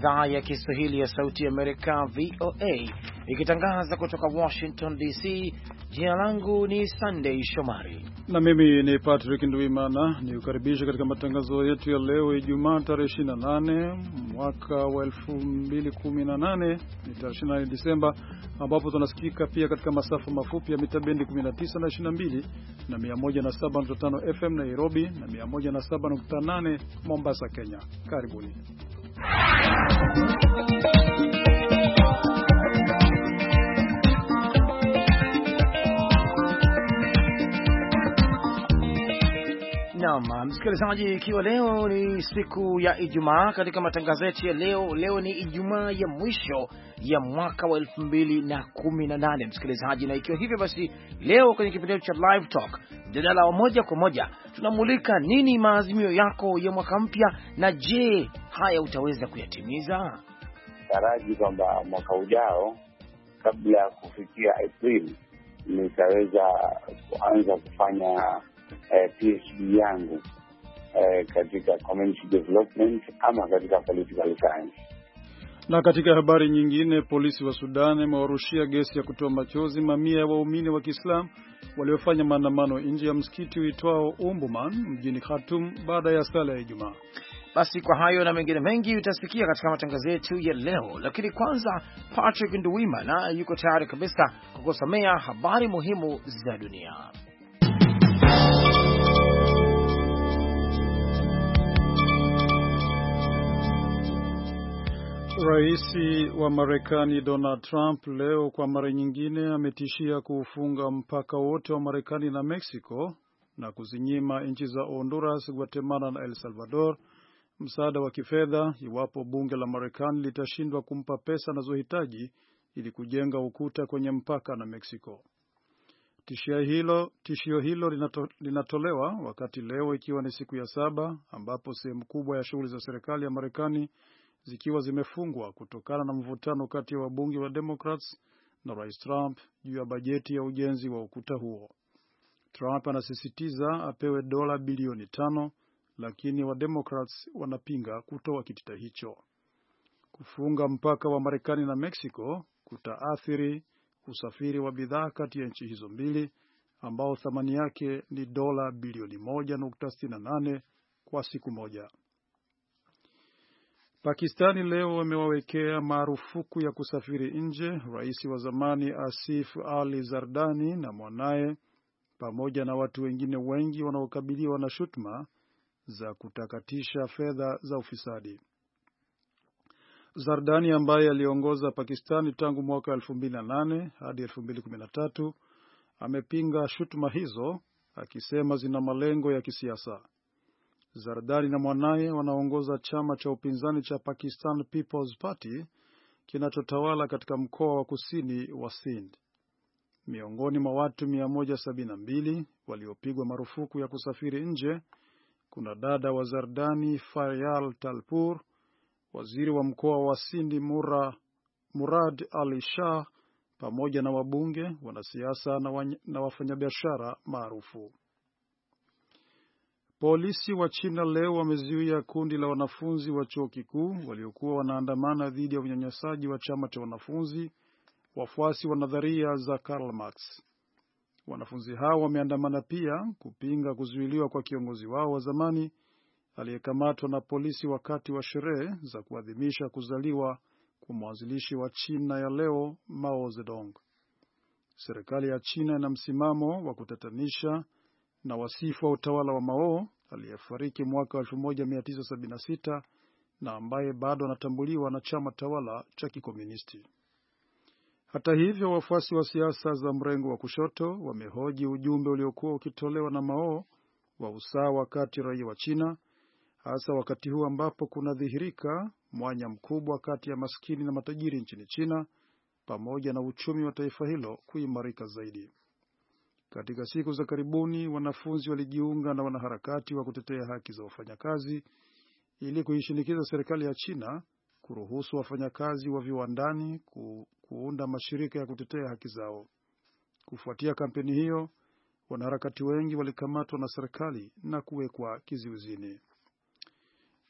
idhaa ya Kiswahili ya Sauti ya Amerika, VOA, ikitangaza kutoka Washington DC. Jina langu ni Sunday Shomari. Na mimi ni Patrick Ndwimana, nikukaribisha katika matangazo yetu ya leo Ijumaa tarehe 28 mwaka wa 2018, ni tarehe 28 Disemba, ambapo tunasikika pia katika masafa mafupi ya mita bendi 19 na 22 na 107.5 FM Nairobi na 107.8 Mombasa, Kenya. Karibuni. Naam, msikilizaji, ikiwa leo ni siku ya Ijumaa, katika matangazo yetu ya leo ni Ijumaa ya mwisho ya mwaka wa 2018, msikilizaji, na ikiwa hivyo basi leo kwenye kipindi cha Live Talk, mjadala wa moja kwa moja, tunamulika nini maazimio yako ya mwaka mpya, na je, haya utaweza kuyatimiza? Taraji kwamba mwaka ujao kabla ya kufikia Aprili nitaweza kuanza kufanya PhD yangu katika community development ama katika political science. Na katika habari nyingine, polisi wa Sudan wamewarushia gesi ya kutoa machozi mamia ya waumini wa Kiislamu waliofanya maandamano nje ya msikiti uitwao Umbuman mjini Khartoum baada ya sala ya Ijumaa. Basi kwa hayo na mengine mengi utasikia katika matangazo yetu ya leo, lakini kwanza Patrick Nduwimana yuko tayari kabisa kukusomea habari muhimu za dunia. Raisi wa Marekani Donald Trump leo kwa mara nyingine ametishia kuufunga mpaka wote wa Marekani na Mexico na kuzinyima nchi za Honduras, Guatemala na El Salvador msaada wa kifedha iwapo bunge la Marekani litashindwa kumpa pesa anazohitaji ili kujenga ukuta kwenye mpaka na Mexico. Tishio hilo linatolewa wakati leo ikiwa ni siku ya 7 ambapo sehemu kubwa ya shughuli za serikali ya Marekani zikiwa zimefungwa kutokana na mvutano kati ya wabunge wa Democrats na Rais Trump juu ya bajeti ya ujenzi wa ukuta huo. Trump anasisitiza apewe dola bilioni 5, lakini wa Democrats wanapinga kutoa kitita hicho. Kufunga mpaka wa Marekani na Mexico kutaathiri usafiri wa bidhaa kati ya nchi hizo mbili ambao thamani yake ni dola bilioni 1.68 kwa siku moja. Pakistani leo wamewawekea marufuku ya kusafiri nje rais wa zamani Asif Ali Zardani na mwanaye pamoja na watu wengine wengi wanaokabiliwa na shutuma za kutakatisha fedha za ufisadi. Zardani ambaye aliongoza Pakistani tangu mwaka 2008 hadi 2013 amepinga shutuma hizo akisema zina malengo ya kisiasa. Zardani na mwanaye wanaongoza chama cha upinzani cha Pakistan People's Party kinachotawala katika mkoa wa kusini wa Sindh. Miongoni mwa watu 172 waliopigwa marufuku ya kusafiri nje kuna dada wa Zardani Faryal Talpur, waziri wa mkoa wa Sindh Murad Ali Shah, pamoja na wabunge, wanasiasa na wafanyabiashara maarufu. Polisi wa China leo wamezuia kundi la wanafunzi wa chuo kikuu waliokuwa wanaandamana dhidi ya unyanyasaji wa chama cha wanafunzi wafuasi wa nadharia za Karl Marx. Wanafunzi hao wameandamana pia kupinga kuzuiliwa kwa kiongozi wao wa zamani aliyekamatwa na polisi wakati wa sherehe za kuadhimisha kuzaliwa kwa mwanzilishi wa China ya leo, Mao Zedong. Serikali ya China ina msimamo wa kutatanisha na wasifu wa utawala wa Mao aliyefariki mwaka 1976 na ambaye bado anatambuliwa na chama tawala cha kikomunisti. Hata hivyo, wafuasi wa siasa za mrengo wa kushoto wamehoji ujumbe uliokuwa ukitolewa na Mao wa usawa kati raia wa China, hasa wakati huu ambapo kunadhihirika mwanya mkubwa kati ya maskini na matajiri nchini China, pamoja na uchumi wa taifa hilo kuimarika zaidi. Katika siku za karibuni, wanafunzi walijiunga na wanaharakati wa kutetea haki za wafanyakazi ili kuishinikiza serikali ya China kuruhusu wafanyakazi wa viwandani kuunda mashirika ya kutetea haki zao. Kufuatia kampeni hiyo, wanaharakati wengi walikamatwa na serikali na kuwekwa kizuizini.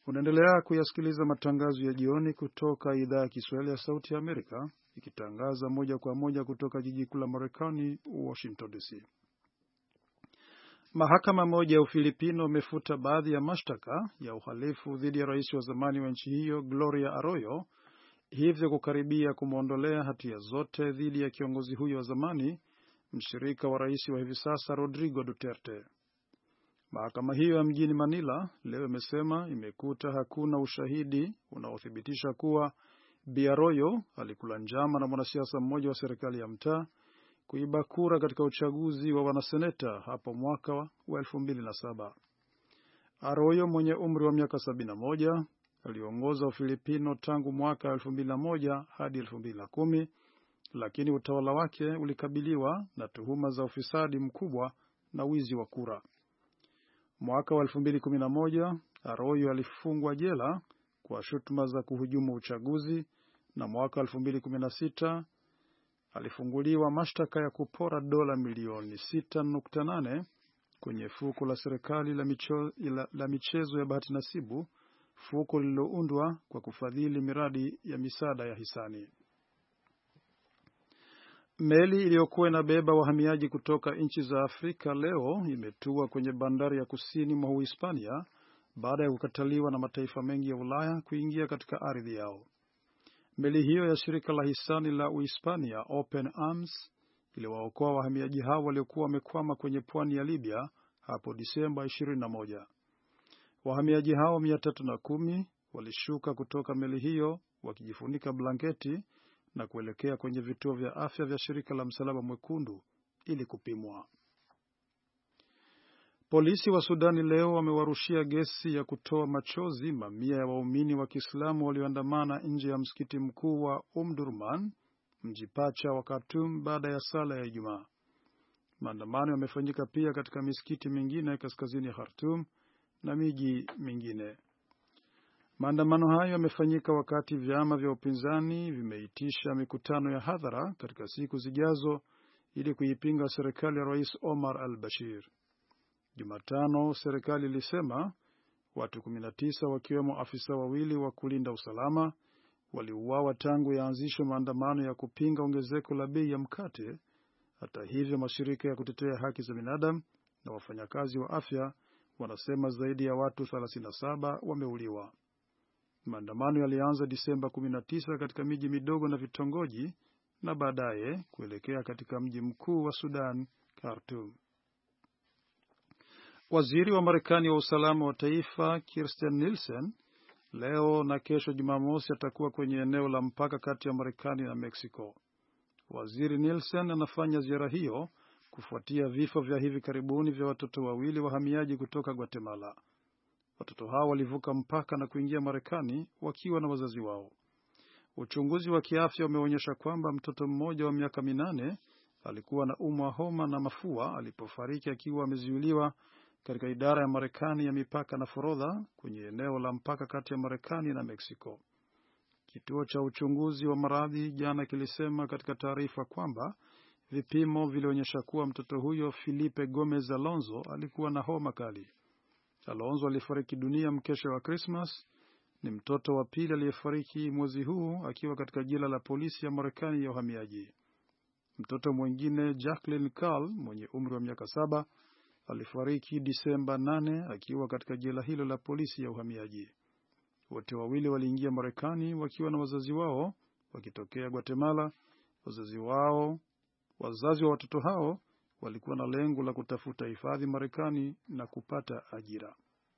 Unaendelea kuyasikiliza matangazo ya jioni kutoka idhaa ya Kiswahili ya Sauti ya Amerika, ikitangaza moja kwa moja kutoka jiji kuu la Marekani, Washington DC. Mahakama moja ya Ufilipino imefuta baadhi ya mashtaka ya uhalifu dhidi ya rais wa zamani wa nchi hiyo Gloria Arroyo, hivyo kukaribia kumwondolea hatia zote dhidi ya kiongozi huyo wa zamani, mshirika wa rais wa hivi sasa Rodrigo Duterte. Mahakama hiyo ya mjini Manila leo imesema imekuta hakuna ushahidi unaothibitisha kuwa Bi Arroyo alikula njama na mwanasiasa mmoja wa serikali ya mtaa kuiba kura katika uchaguzi wa wanaseneta hapo mwaka wa 2007. Arroyo mwenye umri wa miaka 71 aliongoza Ufilipino tangu mwaka 2001 hadi 2010, lakini utawala wake ulikabiliwa na tuhuma za ufisadi mkubwa na wizi wa kura. Mwaka wa 2011 Arroyo alifungwa jela kwa shutuma za kuhujumu uchaguzi, na mwaka 2016 alifunguliwa mashtaka ya kupora dola milioni 6.8 kwenye fuko la serikali la michezo ya bahati nasibu, fuko lililoundwa kwa kufadhili miradi ya misaada ya hisani. Meli iliyokuwa inabeba wahamiaji kutoka nchi za Afrika leo imetua kwenye bandari ya kusini mwa Uhispania baada ya kukataliwa na mataifa mengi ya Ulaya kuingia katika ardhi yao. Meli hiyo ya shirika la hisani la Uhispania Open Arms iliwaokoa wahamiaji hao waliokuwa wamekwama kwenye pwani ya Libya hapo Disemba 21. Wahamiaji hao 310 walishuka kutoka meli hiyo wakijifunika blanketi na kuelekea kwenye vituo vya afya vya shirika la Msalaba Mwekundu ili kupimwa. Polisi wa Sudani leo wamewarushia gesi ya kutoa machozi mamia ya waumini wa Kiislamu walioandamana nje ya msikiti mkuu wa Durman, mji pacha wa Khartoum, baada ya sala ya Ijumaa. Maandamano yamefanyika pia katika misikiti mingine kaskazini ya Khartoum na miji mingine. Maandamano hayo yamefanyika wakati vyama vya upinzani vimeitisha mikutano ya hadhara katika siku zijazo ili kuipinga serikali ya Rais Omar al-Bashir. Jumatano, serikali ilisema watu 19 wakiwemo afisa wawili wa kulinda usalama waliuawa tangu yaanzishwe maandamano ya kupinga ongezeko la bei ya mkate. Hata hivyo, mashirika ya kutetea haki za binadamu na wafanyakazi wa afya wanasema zaidi ya watu 37 wameuliwa. Maandamano yalianza Disemba 19 katika miji midogo na vitongoji na baadaye kuelekea katika mji mkuu wa Sudan, Khartoum. Waziri wa Marekani wa usalama wa taifa Kirstjen Nielsen leo na kesho Jumamosi atakuwa kwenye eneo la mpaka kati ya Marekani na Mexico. Waziri Nielsen anafanya ziara hiyo kufuatia vifo vya hivi karibuni vya watoto wawili wahamiaji kutoka Guatemala. Watoto hao walivuka mpaka na kuingia Marekani wakiwa na wazazi wao. Uchunguzi wa kiafya umeonyesha kwamba mtoto mmoja wa miaka 8 alikuwa na umwa homa na mafua alipofariki akiwa amezuiliwa katika idara ya Marekani ya mipaka na forodha kwenye eneo la mpaka kati ya Marekani na Mexico. Kituo cha uchunguzi wa maradhi jana kilisema katika taarifa kwamba vipimo vilionyesha kuwa mtoto huyo Felipe Gomez Alonzo alikuwa na homa kali. Alonzo alifariki dunia mkesha wa Christmas. Ni mtoto wa pili aliyefariki mwezi huu akiwa katika jela la polisi ya Marekani ya uhamiaji. Mtoto mwingine Jacqueline Carl mwenye umri wa miaka 7 alifariki Disemba 8 akiwa katika jela hilo la polisi ya uhamiaji. Wote wawili waliingia Marekani wakiwa na wazazi wao wakitokea Guatemala. Wazazi wa watoto hao walikuwa na lengo la kutafuta hifadhi Marekani na kupata ajira.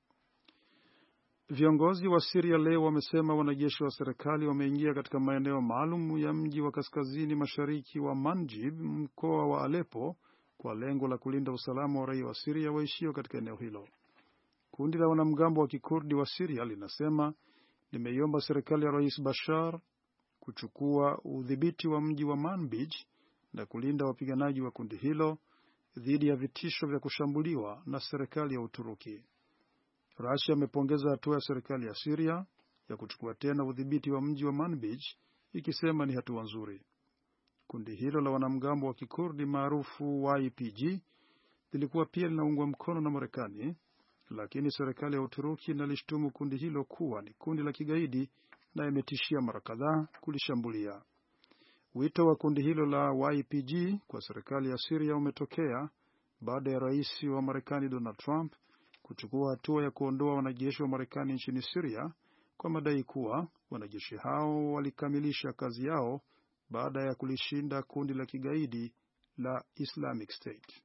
Viongozi wa Syria leo wamesema wanajeshi wa serikali wameingia katika maeneo maalum ya mji wa kaskazini mashariki wa Manjib, mkoa wa Aleppo, kwa lengo la kulinda usalama wa raia wa Syria waishio katika eneo hilo. Kundi la wanamgambo wa Kikurdi wa Syria linasema limeiomba serikali ya Rais Bashar kuchukua udhibiti wa mji wa Manbij na kulinda wapiganaji wa kundi hilo dhidi ya vitisho vya kushambuliwa na serikali ya Uturuki. Russia imepongeza hatua ya serikali ya Syria ya kuchukua tena udhibiti wa mji wa Manbij, ikisema ni hatua nzuri. Kundi hilo la wanamgambo wa Kikurdi maarufu YPG lilikuwa pia linaungwa mkono na Marekani. lakini serikali ya Uturuki inalishtumu kundi hilo kuwa ni kundi la kigaidi na imetishia mara kadhaa kulishambulia. Wito wa kundi hilo la YPG kwa serikali ya Syria umetokea baada ya rais wa Marekani Donald Trump kuchukua hatua ya kuondoa wanajeshi wa Marekani nchini Syria kwa madai kuwa wanajeshi hao walikamilisha kazi yao baada ya kulishinda kundi la kigaidi la Islamic State.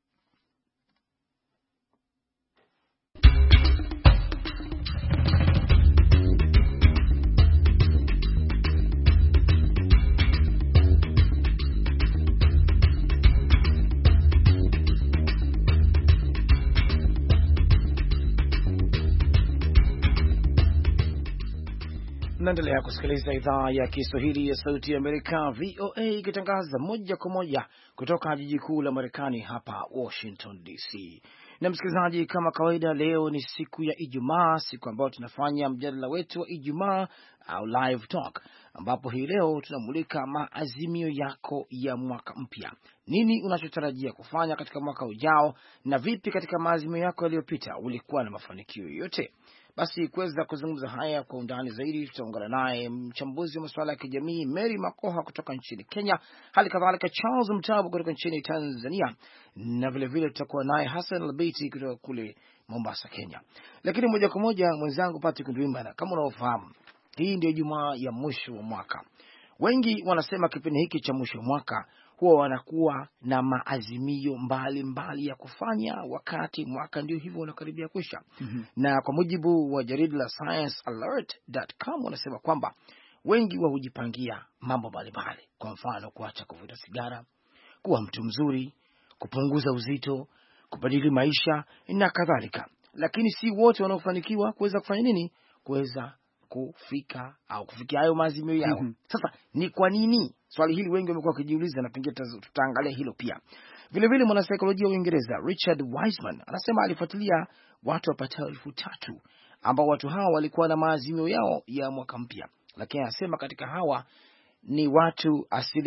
Naendelea kusikiliza idhaa ya Kiswahili ya Sauti ya Amerika, VOA, ikitangaza moja kwa moja kutoka jiji kuu la Marekani hapa Washington DC. Na msikilizaji, kama kawaida, leo ni siku ya Ijumaa, siku ambayo tunafanya mjadala wetu wa Ijumaa au live talk, ambapo hii leo tunamulika maazimio yako ya mwaka mpya. Nini unachotarajia kufanya katika mwaka ujao, na vipi katika maazimio yako yaliyopita ulikuwa na mafanikio yoyote? Basi kuweza kuzungumza haya kwa undani zaidi, tutaungana naye mchambuzi wa masuala ya kijamii Mary Makoha kutoka nchini Kenya, hali kadhalika Charles Mtabu kutoka nchini Tanzania, na vile vile tutakuwa naye Hassan Al-Beiti kutoka kule Mombasa, Kenya. Lakini moja kwa moja, mwenzangu Patrick Ndwimana, kama unaofahamu, hii ndio Ijumaa ya mwisho wa mwaka. Wengi wanasema kipindi hiki cha mwisho wa mwaka huwa wanakuwa na maazimio mbali ya kufanya wakati mwaka ndio hivyo unakaribia kwisha. Na kwa mujibu wa jarida la sciencealert.com wanasema kwamba wengi hujipangia mambo mbalimbali, kwa mfano kuacha kuvuta sigara, kuwa mtu mzuri, kupunguza uzito, kubadili maisha na kadhalika. Lakini si wote wanaofanikiwa kuweza kufanya nini? Kuweza kufika au kufikia hayo maazimio yao. Sasa ni kwa nini? Swali hili wengi wamekuwa wakijiuliza, na pengine tutaangalia hilo pia. Vile vile mwanasaikolojia wa Uingereza Richard Wiseman anasema alifuatilia watu wapatao 3,000 ambao watu hawa walikuwa na maazimio yao ya mwaka mpya, lakini anasema katika hawa ni watu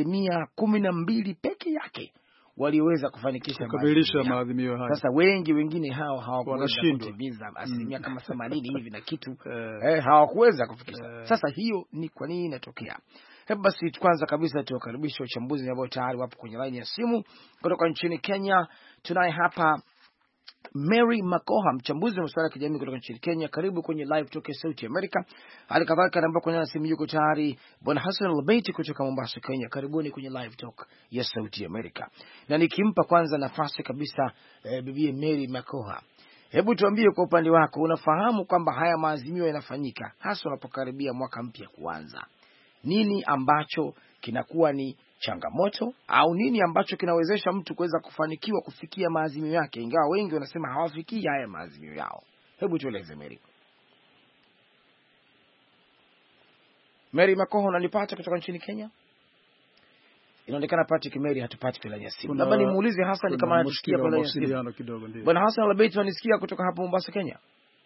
12% peke yake walioweza kufanikisha maadhimio haya. Sasa wengine hao hawakuweza kutimiza asilimia kama 80 hivi na kitu hawakuweza kufikisha. Sasa hiyo ni kwa nini inatokea? Hebu basi kwanza kabisa tuwakaribishe wachambuzi ambao tayari wapo kwenye line ya simu. Kutoka nchini Kenya tunaye hapa Mary Makoha, mchambuzi wa masuala ya kijamii kutoka nchini Kenya. Karibu kwenye live talk ya Sauti America. Hali kadhalika namba kwenye simu yuko tayari Bwana Hassan Al-Beiti kutoka Mombasa, Kenya. Karibuni kwenye live talk ya Sauti America. Na nikimpa kwanza nafasi kabisa bibi Mary Makoha, hebu tuambie kwa upande wako, unafahamu kwamba haya maazimio yanafanyika hasa unapokaribia mwaka mpya kuanza. Nini ambacho kinakuwa ni changamoto au nini ambacho kinawezesha mtu kuweza kufanikiwa kufikia maazimio yake, ingawa wengi wanasema hawafikii haya maazimio yao? Hebu tueleze Mary. Mary Makoha, unanipata kutoka nchini Kenya? Inaonekana Patrick Mary hatupati kwenye simu. Labda nimuulize Hassan kama anatusikia kwenye simu. Bwana Hassan Al-Beiti, unanisikia kutoka hapo Mombasa, Kenya?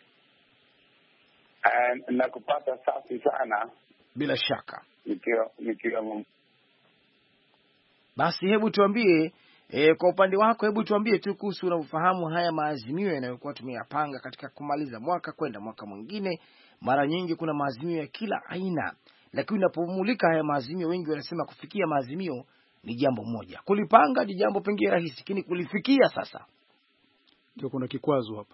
Nakupata safi sana. Bila shaka. Nikiwa basi hebu tuambie kwa upande wako, hebu tuambie tu kuhusu unafahamu haya maazimio yanayokuwa tumeyapanga katika kumaliza mwaka kwenda mwaka mwingine. Mara nyingi kuna maazimio ya kila aina, lakini unapomulika haya maazimio, wengi wanasema kufikia maazimio ni jambo moja, kulipanga ni jambo pengine rahisi, lakini kulifikia sasa ndio kuna kikwazo hapa.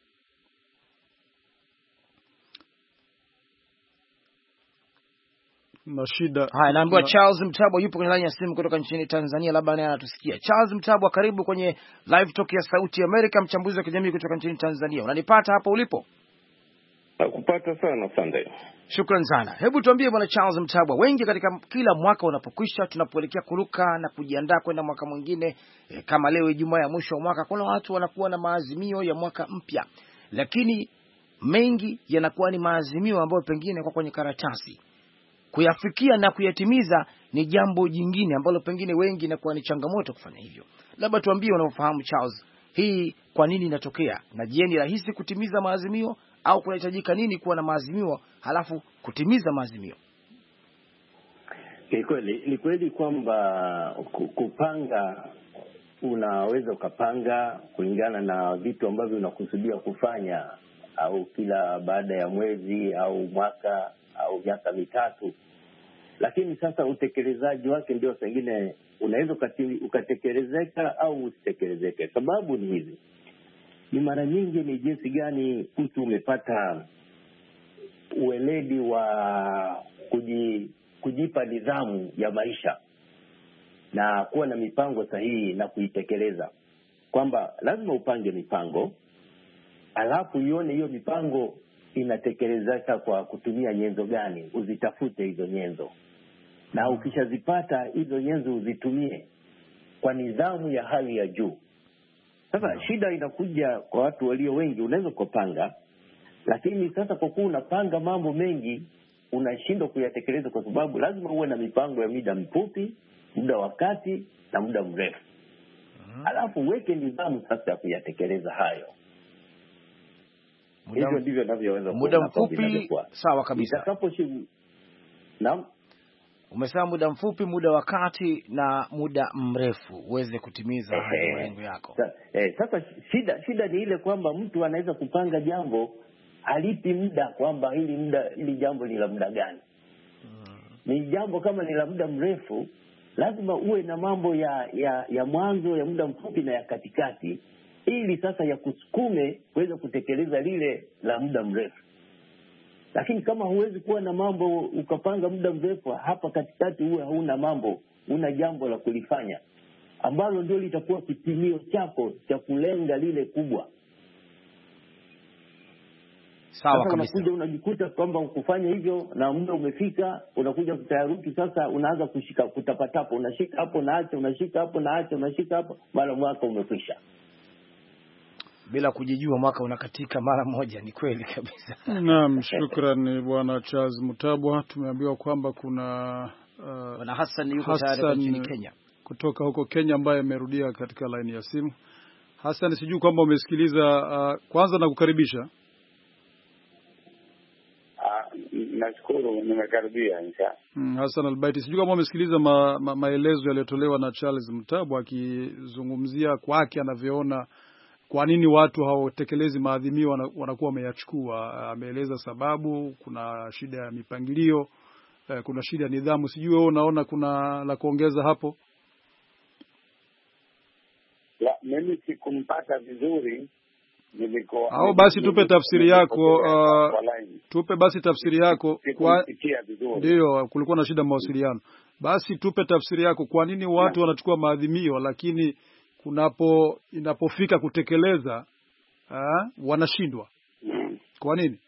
Mashida. Haya, naambiwa Charles Mtabu yupo kwenye line ya simu kutoka nchini Tanzania, labda naye anatusikia. Charles Mtabu, karibu kwenye live talk ya Sauti America, mchambuzi wa kijamii kutoka nchini Tanzania. Unanipata hapo ulipo? Nakupata sana Sunday. Shukrani sana. Hebu tuambie bwana Charles Mtabu, wengi katika kila mwaka unapokwisha, tunapoelekea kuruka na kujiandaa kwenda mwaka mwingine, kama leo Ijumaa ya mwisho wa mwaka, kuna watu wanakuwa na maazimio ya mwaka mpya, lakini mengi yanakuwa ni maazimio ambayo pengine kwa kwenye karatasi. Kuyafikia na kuyatimiza ni jambo jingine ambalo pengine wengi inakuwa ni changamoto kufanya hivyo. Labda tuambie unaofahamu Charles, hii kwa nini inatokea? Na je, ni rahisi kutimiza maazimio au kunahitajika nini kuwa na maazimio halafu kutimiza maazimio? Ni kweli kwamba kupanga unaweza ukapanga kulingana na vitu ambavyo unakusudia kufanya, au kila baada ya mwezi au mwaka au miaka mitatu. Lakini sasa utekelezaji wake ndio pengine unaweza ukatekelezeka au usitekelezeke. Sababu ni hizi, ni mara nyingi ni jinsi gani mtu umepata ueledi wa kujipa nidhamu ya maisha na kuwa na mipango sahihi na kuitekeleza. Kwamba lazima upange mipango, alafu uone hiyo mipango inatekelezeka kwa kutumia nyenzo gani, uzitafute hizo nyenzo. Na ukishazipata hizo nyenzo uzitumie kwa nidhamu ya hali ya juu. Sasa shida inakuja kwa watu walio wengi, unaweza kupanga, lakini sasa kwa kuwa unapanga mambo mengi unashindwa kuyatekeleza, kwa sababu lazima uwe na mipango ya muda mfupi, muda wa kati na muda mrefu. Alafu uweke nidhamu sasa ya kuyatekeleza hayo. Hivyo ndivyo ninavyoweza muda mfupi. Sawa kabisa. Naam. Umesema muda mfupi, muda wa kati na muda mrefu uweze kutimiza malengo yako. Sasa shida ni ile kwamba mtu anaweza kupanga jambo alipi muda, kwamba hili jambo ni la muda gani. Ni jambo kama ni la muda mrefu, lazima uwe na mambo ya mwanzo, ya muda mfupi na ya katikati, ili sasa ya kusukume kuweza kutekeleza lile la muda mrefu. Lakini kama huwezi kuwa na mambo ukapanga muda mrefu, hapa katikati uwe hauna mambo, una jambo la kulifanya ambalo ndio litakuwa kitimio chako cha kulenga lile kubwa. Sawa kabisa. Unakuja unajikuta kwamba ukufanya hivyo na muda umefika, unakuja kutayaruki sasa, unaanza kutapatapa, unashika hapo naacha, unashika hapo naacha, unashika hapo, mara mwaka umekwisha. Bila kujijua mwaka unakatika mara moja. Ni kweli kabisa. Naam, shukrani Bwana Charles Mutabwa. Tumeambiwa kwamba kuna Bwana Hassan yuko tayari nchini Kenya, kutoka huko Kenya, ambaye amerudia katika line ya simu. Hassan, sijui kwamba umesikiliza. Kwanza nakukaribisha. Nashukuru, nimekaribia insha. Hassan Albaiti, sijui kama umesikiliza maelezo yaliyotolewa na Charles Mutabwa akizungumzia kwake anavyoona kwa nini watu hawatekelezi maadhimio wanakuwa wameyachukua. Ameeleza sababu, kuna shida ya mipangilio, kuna shida ya nidhamu. Sijui wewe unaona kuna la kuongeza hapo? Mimi sikumpata vizuri. Au basi tupe tafsiri yako. Tupe basi tafsiri yako. Ndio, kulikuwa na shida mawasiliano. Basi tupe tafsiri yako, kwa nini watu wanachukua maadhimio lakini inapofika kutekeleza wanashindwa? Kwa nini?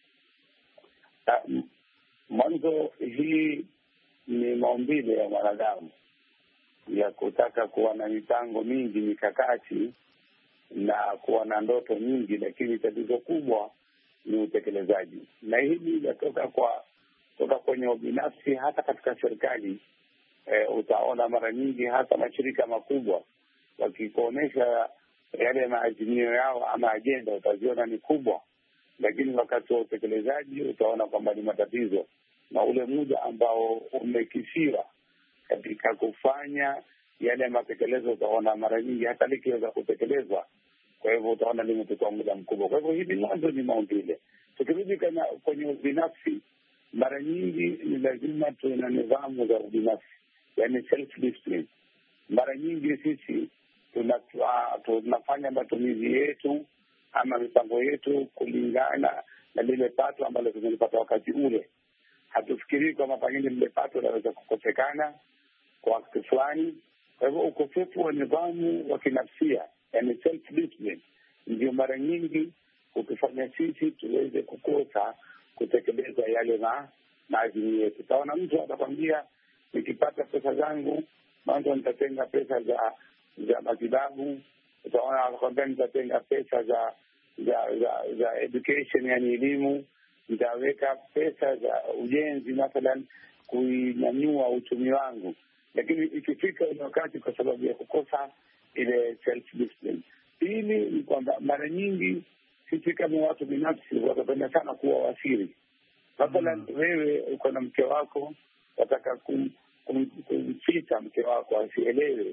Mwanzo, hii ni maumbile ya mwanadamu ya kutaka kuwa na mipango mingi, mikakati na kuwa na ndoto nyingi, lakini tatizo kubwa ni utekelezaji. Na hili linatoka kwenye ubinafsi. Hata katika serikali utaona mara nyingi hata mashirika makubwa wakikuonesha yale maazimio yao ama ajenda, utaziona ni kubwa, lakini wakati wa utekelezaji utaona kwamba ni matatizo, na ule muda ambao umekisira katika kufanya yale matekelezo utaona mara nyingi hata likiweza kutekelezwa, kwa hivyo utaona limechukua muda mkubwa. Kwa hivyo hivi mwanzo ni maumbile. Tukirudi kwenye ubinafsi, mara nyingi ni lazima tuwe na nidhamu za ubinafsi, yani self discipline. Mara nyingi sisi tunafanya matumizi yetu ama mipango yetu kulingana na lile pato ambalo tumelipata wakati ule. Hatufikirii kwamba pengine lile pato linaweza kukosekana kwa wakati fulani. Kwa hivyo ukosefu wa nidhamu wa kinafsia, yani self discipline, ndio mara nyingi ukifanya sisi tuweze kukosa kutekeleza yale maazimio yetu. Utaona mtu atakwambia, nikipata pesa zangu mwanzo nitatenga pesa za matibabu. Utaona atakwambia nitatenga pesa za education, yani elimu. Nitaweka pesa za ujenzi mathalan kuinyanyua uchumi wangu. Lakini ikifika ile wakati, kwa sababu ya kukosa ile self discipline. Pili ni kwamba mara nyingi sisi kama watu binafsi watapenda sana kuwa wasiri. Mathalan wewe uko na mke wako, wataka kumficha mke wako asielewe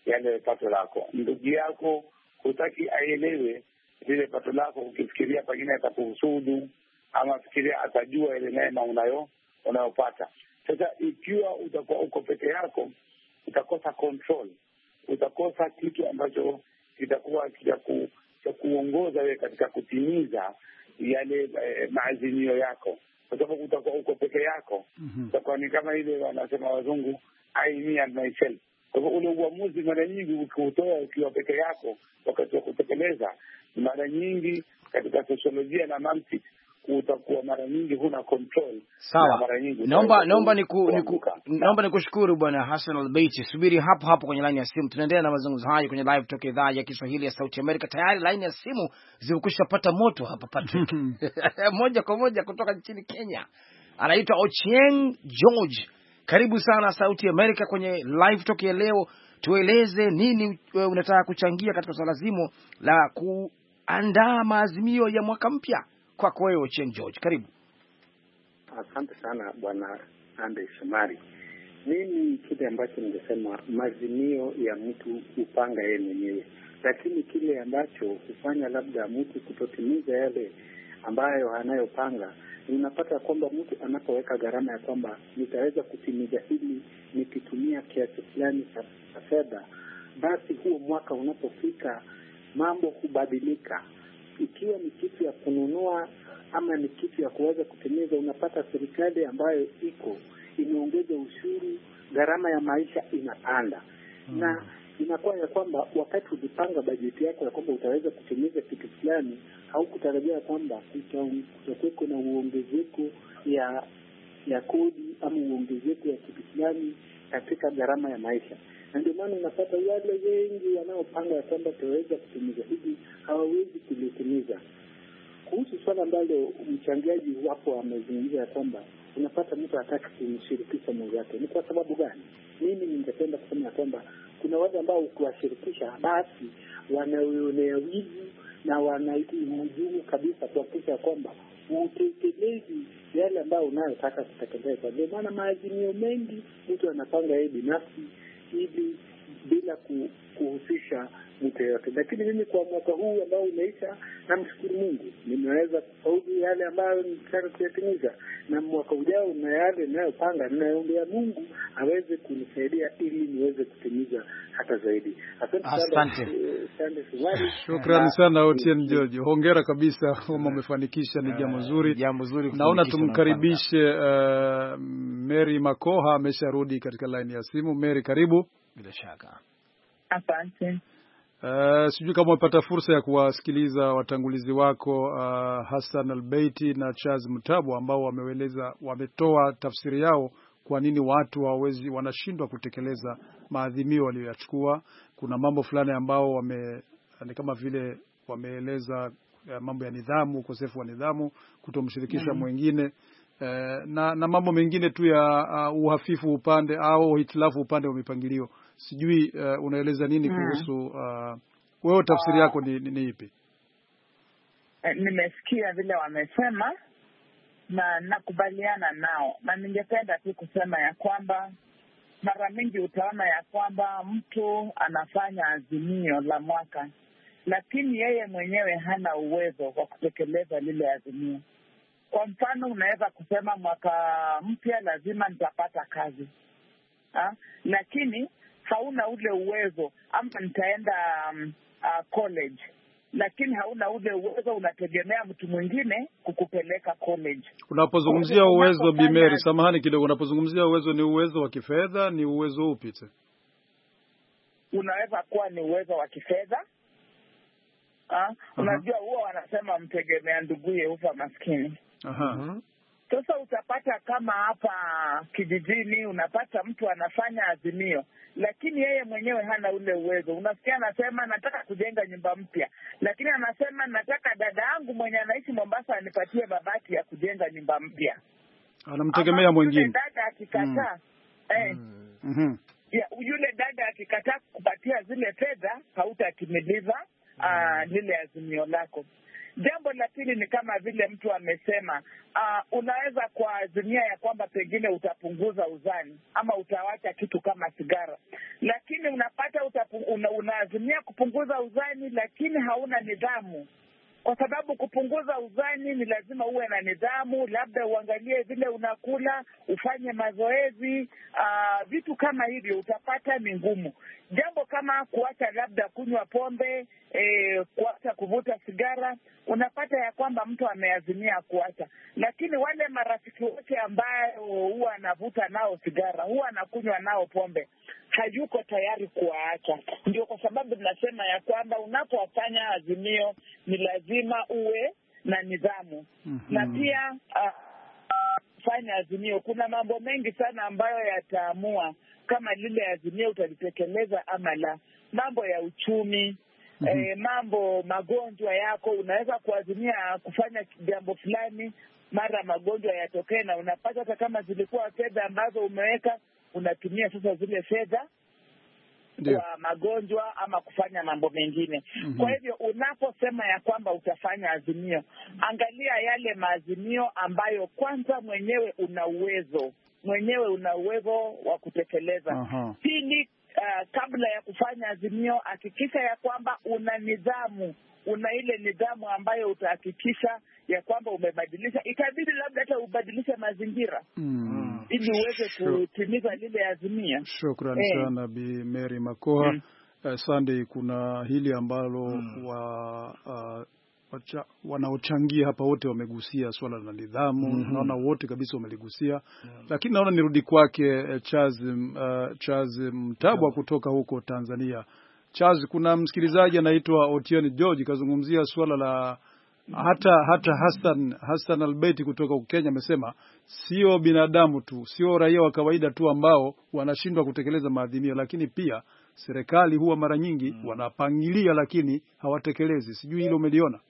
yale pato lako. Ndugu yako hutaki aelewe lile pato lako, ukifikiria pengine atakuhusudu ama fikiria atajua ile neema unayopata. Sasa ikiwa utakuwa uko peke yako, utakosa control, utakosa kitu ambacho kitakuwa cha kuongoza wewe katika kutimiza yale maazimio yako, kwa sababu utakuwa uko peke yako. Utakuwa ni kama ile wanasema wazungu, I, me and myself. Kwa hivyo ule uamuzi mara nyingi ukiutoa ukiwa peke yako wakati wa kutekeleza, mara nyingi katika sosiolojia na mantiki utakuwa mara nyingi huna control. Sawa, naomba nikushukuru Bwana Hassan Al-Beiti. Subiri hapo hapo kwenye line ya simu, tunaendelea na mazungumzo haya kwenye live toka idhaa ya Kiswahili ya Sauti Amerika. Tayari line ya simu zimekushapata moto hapa Patrick. Moja kwa moja kutoka nchini Kenya, anaitwa Ochieng George. Karibu sana Sauti Amerika kwenye live toka ya leo. Tueleze nini unataka kuchangia katika swala zima la kuandaa maazimio ya mwaka mpya. Kwako wewe Ochieng George, karibu. Asante sana Bwana Andy Shomari. Mimi kile ambacho ningesema, maazimio ya mtu upanga yeye mwenyewe, lakini kile ambacho hufanya labda mtu kutotimiza yale ambayo anayopanga, unapata kwamba mtu anapoweka gharama ya kwamba nitaweza kutimiza hili nikitumia kiasi fulani cha fedha, basi huo mwaka unapofika mambo hubadilika. Ikiwa ni kitu ya kununua ama ni kitu ya kuweza kutimiza, unapata serikali ambayo imeongeza ushuru, gharama ya maisha inapanda. Na inakuwa ya kwamba wakati ulipanga bajeti yako ya kwamba utaweza kutimiza kitu fulani, haukutarajia kwamba kutakuwa na uongezeko ya kodi ama uongezeko ya kitu fulani katika gharama ya maisha. Na ndio maana unapata wale wengi wanaopanga ya kwamba tutaweza kutimiza hivi hawawezi kulitimiza. Kuhusu swala ambalo mchangiaji wapo amezungumza ya kwamba unapata mtu hataki kumshirikisha mwenzake, ni kwa sababu gani? Mimi ningependa kusema ya kwamba kuna wale ambao ukiwashirikisha basi wanaonea wivu na wanahujumu kabisa kuhakikisha kwamba utekelezi yale ambayo unayotaka kutekeleza. Ndio maana maazimio mengi mtu anapanga yeye binafsi ili bila kuhusisha mtu yote. Lakini mimi kwa mwaka huu ambao umeisha, namshukuru Mungu nimeweza kufaulu yale ambayo nilitaka kuyatimiza, na mwaka ujao na yale ninayopanga, ninaomba Mungu aweze kunisaidia ili niweze kutimiza hata zaidi. Asante. Shukrani sana Ochieng George. Hongera kabisa, kama umefanikisha ni jambo zuri. Naona tumkaribishe Mary Makoha, amesharudi katika line ya simu. Mary, karibu. Bila shaka. Asante. Sijui kama umepata fursa ya kuwasikiliza watangulizi wako Hassan Al-Beiti na Charles Mutabu ambao wametoa tafsiri yao kwa nini watu wanashindwa kutekeleza maadhimio walioyachukua. Kuna mambo fulani ambao ni kama vile wameeleza mambo ya nidhamu, ukosefu wa nidhamu, kutomshirikisha mwingine, na mambo mengine tu ya uhafifu upande au hitilafu upande wa mipangilio. Sijui unaeleza nini kuhusu wewe, tafsiri yako ni ipi? Nimesikia vile wamesema na nakubaliana nao, na ningependa tu kusema ya kwamba mara mingi utaona ya kwamba mtu anafanya azimio la mwaka, lakini yeye mwenyewe hana uwezo wa kutekeleza lile azimio. Kwa mfano, unaweza kusema mwaka mpya lazima nitapata kazi, lakini hauna ule uwezo, ama nitaenda college, lakini hauna ule uwezo, unategemea mtu mwingine kukupeleka college. Unapozungumzia uwezo, Bimeri, samahani kidogo, unapozungumzia uwezo ni uwezo wa kifedha, ni uwezo upi? Unaweza kuwa ni uwezo wa kifedha. Unajua huwa wanasema mtegemea nduguye hufa maskini. Sasa utapata kama hapa kijijini unapata mtu anafanya azimio, lakini yeye mwenyewe hana ule uwezo. Unasikia anasema nataka kujenga nyumba mpya, lakini anasema nataka dada yangu mwenye anaishi Mombasa anipatie mabati ya kujenga nyumba mpya. Anamtegemea mwingine. Dada akikataa, yule dada akikataa kupatia zile fedha, hautatimiliza lile azimio lako. Jambo la pili ni kama vile mtu amesema, unaweza kuazimia ya kwamba pengine utapunguza uzani ama utawacha kitu kama sigara, lakini unapata unaazimia kupunguza uzani, lakini hauna nidhamu, kwa sababu kupunguza uzani ni lazima uwe na nidhamu, labda uangalie vile unakula, ufanye mazoezi, vitu kama hivyo utapata ni ngumu. Jambo kama kuacha labda kunywa pombe, kuacha kuvuta sigara, unapata ya kwamba mtu ameazimia kuacha, lakini wale marafiki wote ambayo huwa anavuta nao sigara, huwa anakunywa nao pombe, hayuko tayari kuwaacha. Ndio kwa sababu tunasema ya kwamba unapofanya azimio ni lazima uwe na nidhamu. Na pia fanya azimio, kuna mambo mengi sana ambayo yataamua kama lile azimio utalitekeleza ama la. Mambo ya uchumi, mambo magonjwa yako, unaweza kuazimia kufanya jambo fulani, mara magonjwa yatokee na unapata hata kama zilikuwa fedha ambazo umeweka, unatumia sasa zile fedha kwa magonjwa ama kufanya mambo mengine. Kwa hivyo unaposema ya kwamba utafanya azimio, angalia yale maazimio ambayo kwanza mwenyewe una uwezo wa kutekeleza. Pili, kabla ya kufanya azimio, hakikisha ya kwamba una nidhamu, una ile nidhamu ambayo utahakikisha ya kwamba umebadilisha, itabidi labda hata ubadilishe mazingira ili uweze kutimiza lile azimio. Shukrani sana Bi Mary Makoha. Sunday, kuna hili ambalo wanaochangia hapa wote wamegusia swala la nidhamu. Naona wote kabisa wameligusia. Lakini naona nirudi kwake Charles Mtabwa kutoka huko Tanzania. Charles, kuna msikilizaji anaitwa Otieno George kazungumzia swala la hata Hassan Albeti kutoka Kenya amesema sio binadamu tu, sio raia wa kawaida tu ambao wanashindwa kutekeleza maadhimio, lakini pia serikali huwa mara nyingi wanapangilia lakini hawatekelezi. Sijui hilo umeliona?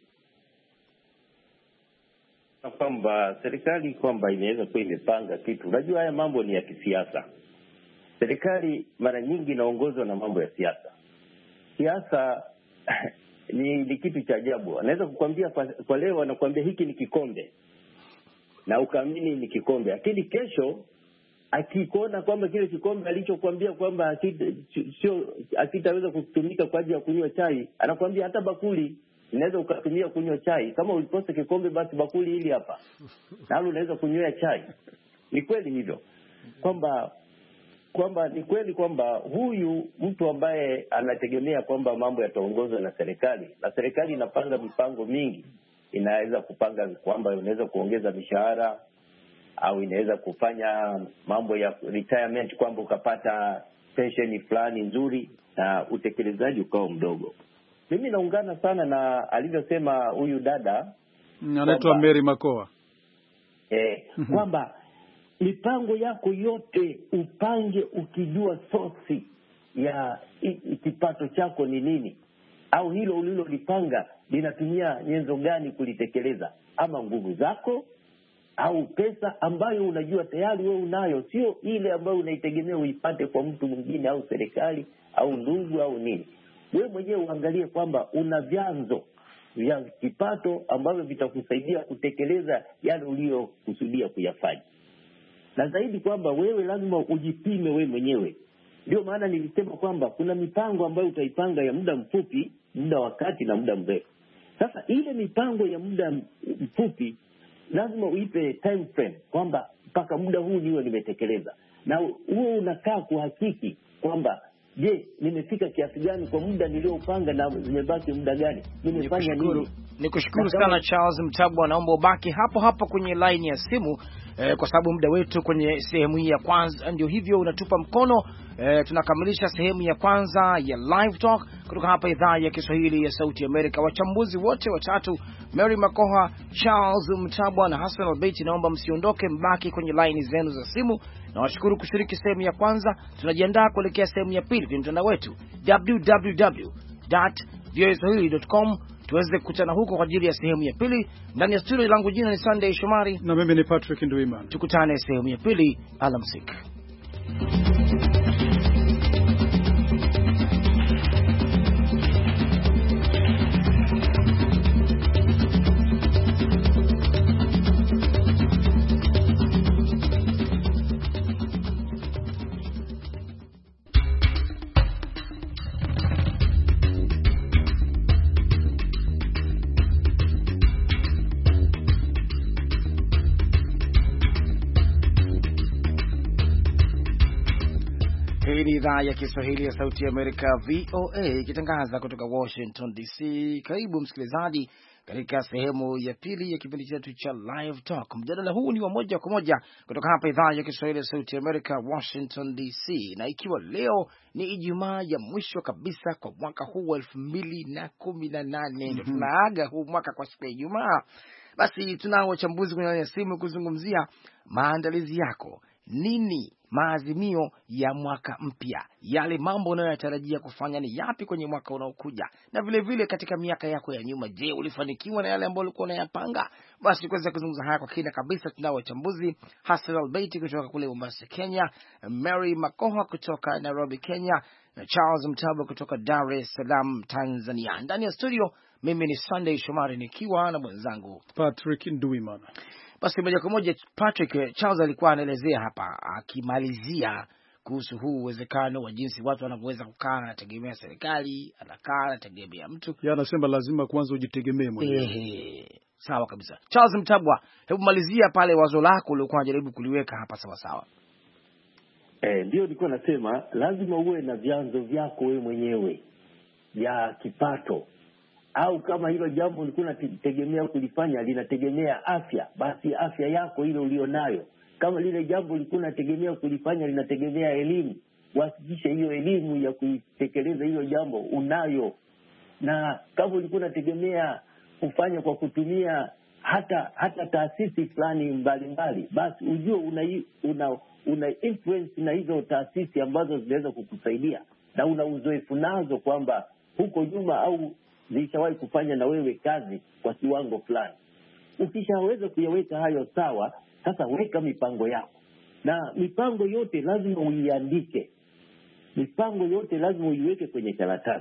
Kwamba serikali kwamba inaweza kuwa imepanga kitu. Unajua haya mambo ni ya kisiasa. Serikali mara nyingi inaongozwa na mambo ya siasa. Siasa ni kitu cha ajabu. Anaweza kukwambia kwa leo anakuambia hiki ni kikombe, na ukaamini ni kikombe, lakini kesho akikuona kwamba kile kikombe alichokuambia kwamba hakitaweza kutumika kwa ajili ya kunywa chai, anakuambia hata bakuli inaweza ukatumia kunywa chai. Kama ulikosa kikombe, basi bakuli hili hapa nalo unaweza kunywea chai. Ni kweli hivyo kwamba ni kweli kwamba huyu mtu ambaye anategemea kwamba mambo yataongozwa na serikali, na serikali inapanga mipango mingi, inaweza kupanga kwamba inaweza kuongeza mishahara au inaweza kufanya mambo ya retirement, kwamba ukapata pension fulani nzuri na utekelezaji ukawa mdogo. Mimi naungana sana na alivyosema huyu dada anaitwa Mary Makoha, kwamba mipango yako yote upange ukijua source ya kipato chako ni nini, au hilo ulilolipanga linatumia nyenzo gani kulitekeleza, ama nguvu zako au pesa ambayo unajua tayari wewe unayo, sio ile ambayo unaitegemea uipate kwa mtu mwingine au serikali au ndugu au nini. Wewe mwenyewe uangalie kwamba una vyanzo vya kipato ambavyo vitakusaidia kutekeleza yale uliyokusudia kuyafanya. Na zaidi kwamba wewe lazima ujipime wewe mwenyewe. Ndio maana nilisema kwamba kuna mipango ambayo utaipanga ya muda mfupi, muda wa kati na muda mrefu. Sasa ile mipango ya muda mfupi lazima uipe time frame kwamba mpaka muda huu niwe nimetekeleza. Na huo unakaa kuhakiki kwamba je, nimefika kiasi gani kwa muda niliopanga na zimebaki muda gani? Nimefanya nini? Nikushukuru sana Charles Mtabwa, naomba ubaki hapo kwenye line ya simu kwa sababu muda wetu kwenye sehemu hii ya kwanza ndio hivyo unatupa mkono. Tunakamilisha sehemu ya kwanza ya Live Talk kutoka hapa idhaa ya Kiswahili ya Sauti Amerika. Wachambuzi wote watatu, Mary Makoha, Charles Mtabwa na Hassan Albeti, naomba msiondoke, mbaki kwenye line zenu za simu. Na washukuru kushiriki sehemu ya kwanza. Tunajiandaa kuelekea sehemu ya pili kwenye mtandao wetu www.voaswahili.com tuweze kukutana huko kwa ajili ya sehemu ya pili. Ndani ya studio langu jina ni Sunday Shomari na mimi ni Patrick Nduimana. Tukutane sehemu ya pili. Alamsik. idhaa ya Kiswahili ya Sauti ya Amerika, VOA, ikitangaza kutoka Washington DC. Karibu msikilizaji katika sehemu ya pili ya kipindi chetu cha Live Talk. Mjadala huu ni wa moja kwa moja kutoka hapa idhaa ya Kiswahili ya Sauti ya Amerika, Washington DC. Na ikiwa leo ni Ijumaa ya mwisho kabisa kwa mwaka huu wa 2018, ndio tunaaga huu mwaka kwa siku ya Ijumaa. Basi tunao wachambuzi kwenye simu kuzungumzia maandalizi yako. Nini maazimio ya mwaka mpya? Yale mambo unayotarajia kufanya ni yapi kwenye mwaka unaokuja? Na vile vile katika miaka yako ya nyuma, je, ulifanikiwa na yale ambayo ulikuwa unayapanga? Basi kuweza kuzungumza haya kwa kina kabisa, tunao wachambuzi: Hassan Albaiti kutoka kule Mombasa, Kenya, Mary Makoha kutoka Nairobi, Kenya, na Charles Mtabo kutoka Dar es Salaam, Tanzania. Ndani ya studio mimi ni Sunday Shomari nikiwa na mwenzangu Patrick Nduimana. Basi moja kwa moja, Patrick, Charles alikuwa anaelezea hapa akimalizia kuhusu huu uwezekano wa jinsi watu wanavyoweza kukaa, anategemea serikali, anakaa anategemea mtu. Yeye anasema lazima kwanza ujitegemee mwenyewe. Sawa kabisa. Charles Mtabwa, hebu malizia pale wazo lako uliokuwa unajaribu kuliweka hapa sawa sawa. Ndio nilikuwa nasema lazima uwe na vyanzo vyako wewe mwenyewe vya kipato. Au kama hilo jambo ulikuwa unategemea kulifanya linategemea afya, basi afya yako ile ulionayo. Kama lile jambo ulikuwa unategemea kulifanya linategemea elimu, hakikisha hiyo elimu ya kuitekeleza hilo jambo unayo. Na kama ulikuwa unategemea kufanya kwa kutumia hata taasisi fulani mbalimbali, basi ujue una influence na hizo taasisi ambazo zinaweza kukusaidia na una uzoefu nazo kwamba huko nyuma au zilishawahi kufanya na wewe kazi kwa kiwango fulani. Ukishaweza kuyaweka hayo sawa, sasa weka mipango yako. Na mipango yote lazima uiandike. Mipango yote lazima uiweke kwenye karatasi.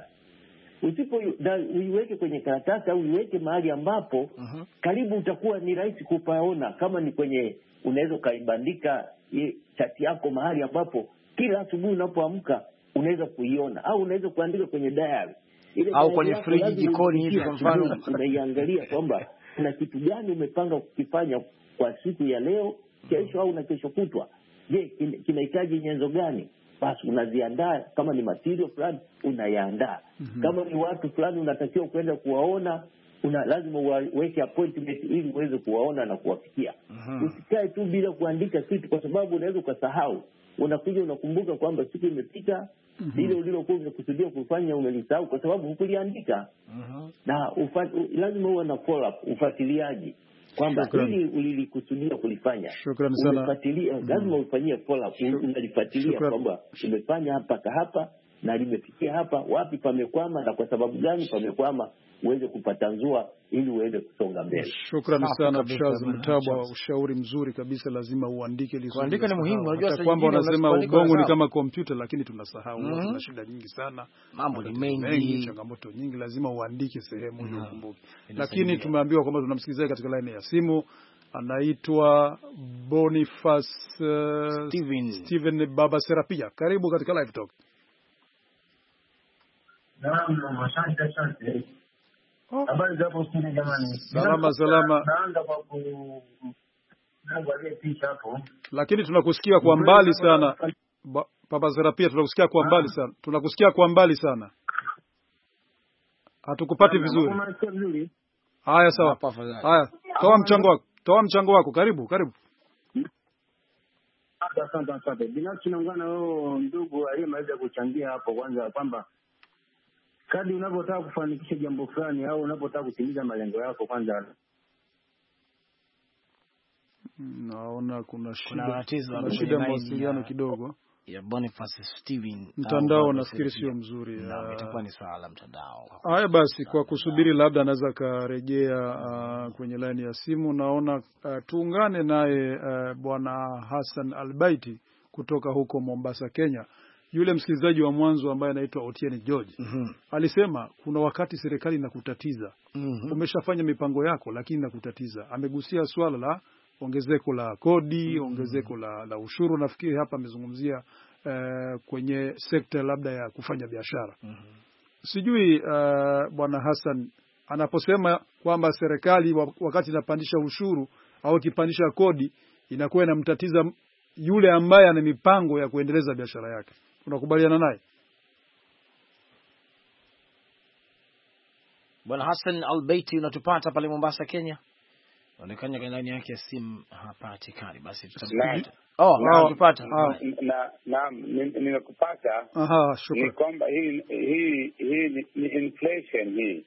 Uiweke kwenye karatasi au uiweke mahali ambapo karibu utakuwa ni rahisi kupaona. Kama ni kwenye, unaweza kaibandika chati yako mahali ambapo kila asubuhi unapoamka unaweza kuiona, au unaweza kuandika kwenye diary au kwenye friji jikoni hivi kwa mfano. Unaiangalia kwamba kuna kitu gani umepanga kukifanya kwa siku ya leo, kesho au na kesho kutwa. Je, kinahitaji nyenzo gani? Basi unaziandaa. Kama ni material fulani unayaandaa. Kama ni watu fulani unatakiwa kwenda kuwaona, lazima uweke appointment ili uweze kuwaona na kuwafikia. Usikae tu bila kuandika kitu, kwa sababu unaweza ukasahau. Unakuja unakumbuka kwamba siku imepita, ile ulilokuwa umekusudia kufanya umelisahau kwa sababu hukuliandika. Na lazima uwe na follow up, ufuatiliaji kwamba ili ulilikusudia kulifanya. Shukrani sana. Ufuatilia, lazima ufanyie follow up, unalifuatilia kwamba umefanya hapa na limefikia hapa, wapi pamekwama na kwa sababu gani pamekwama, uweze kupata nzua ili uweze kusonga mbele. Shukrani sana Charles Mtabwa, ushauri mzuri kabisa. Lazima uandike. Kuandika ni muhimu. Unajua sasa kwamba wanasema ubongo ni kama kompyuta, lakini tunasahau. Tuna shida nyingi sana, mambo ni mengi, changamoto nyingi. Lazima uandike sehemu ili ukumbuke. Lakini tumeambiwa kwamba tunamsikiliza katika line ya simu, anaitwa Boniface Steven Baba Serapia. Karibu katika Live Talk. Naam, asante. Habari za hapo studio jamani? Salama. Naanza kwa kuangalia picha hapo. Lakini tunakusikia kwa mbali sana. Baba Serapia, tunakusikia kwa mbali sana. Tunakusikia kwa mbali sana. Hatukupati vizuri. Haya, sawa. Haya, toa mchango wako. Karibu. Asante. Binafsi naungana wewe ndugu aliyemaliza kuchangia hapo, kwanza kwamba kadri unapotaka kufanikisha jambo fulani au unapotaka kutimiza malengo yako, kwanza naona kuna shida mawasiliano kidogo ya Boniface Steven. Mtandao nafikiri sio mzuri. Itakuwa ni swala la mtandao. Haya basi, kwa kusubiri labda anaweza karejea kwenye line ya simu. Naona tuungane naye Bwana Hassan Albaiti kutoka huko Mombasa, Kenya. Yule msikilizaji wa mwanzo ambaye anaitwa Otieni George alisema kuna wakati serikali inakutatiza. Umeshafanya mipango yako lakini inakutatiza. Amegusia swala la ongezeko la kodi, ongezeko la ushuru. Nafikiri hapa amezungumzia kwenye sekta labda ya kufanya biashara. Sijui Bwana Hassan anaposema kwamba serikali wakati inapandisha ushuru au ikipandisha kodi inakuwa inamtatiza yule ambaye ana mipango ya kuendeleza biashara yake. Unakubaliana naye? Bwana Hassan Albeiti, unatupata pale Mombasa, Kenya? Inaonekana kwa ndani yake ya simu hapatikani. Basi tutamkuta. Unatupata? Naam, nimekupata. Shukrani. Ni kwamba hii ni inflation hii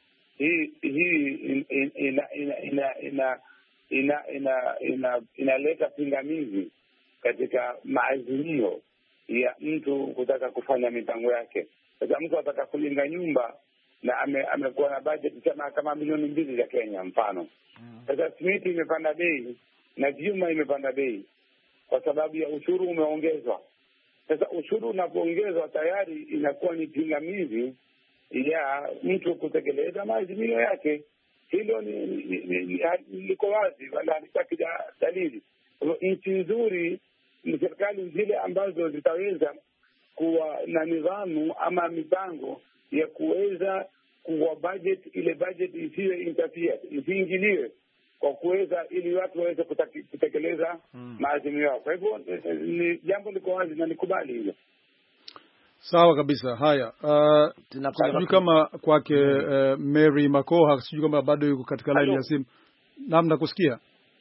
inaleta pingamizi katika maazimio ya mtu kutaka kufanya mipango yake. Sasa mtu ataka kujenga nyumba na amekuwa na budget kama milioni 2 za Kenya mfano. Sasa simiti imepanda bei na vyuma imepanda bei kwa sababu ya ushuru umeongezwa. Sasa ushuru unapoongezwa tayari inakuwa ni pingamizi ya mtu kutekeleza maazimio yake. Hilo liko wazi, wala halitaki dalili. Nchi nzuri ni serikali zile ambazo zitaweza kuwa na nidhamu ama mipango ya kuweza kuwa ile budget isiwe interfere, isiingiliwe kwa kuweza, ili watu waweze kutekeleza maazimio yao. Kwa hivyo ni jambo liko wazi na nikubali hilo. Sawa kabisa. Haya, sijui kama kwake Mary Makoha, sijui kama bado yuko katika line ya simu. Naam, nakusikia.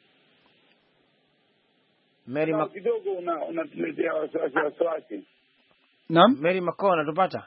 Mary kidogo unatuletea wasiwasi. Naam, Mary Makoha, unatupata?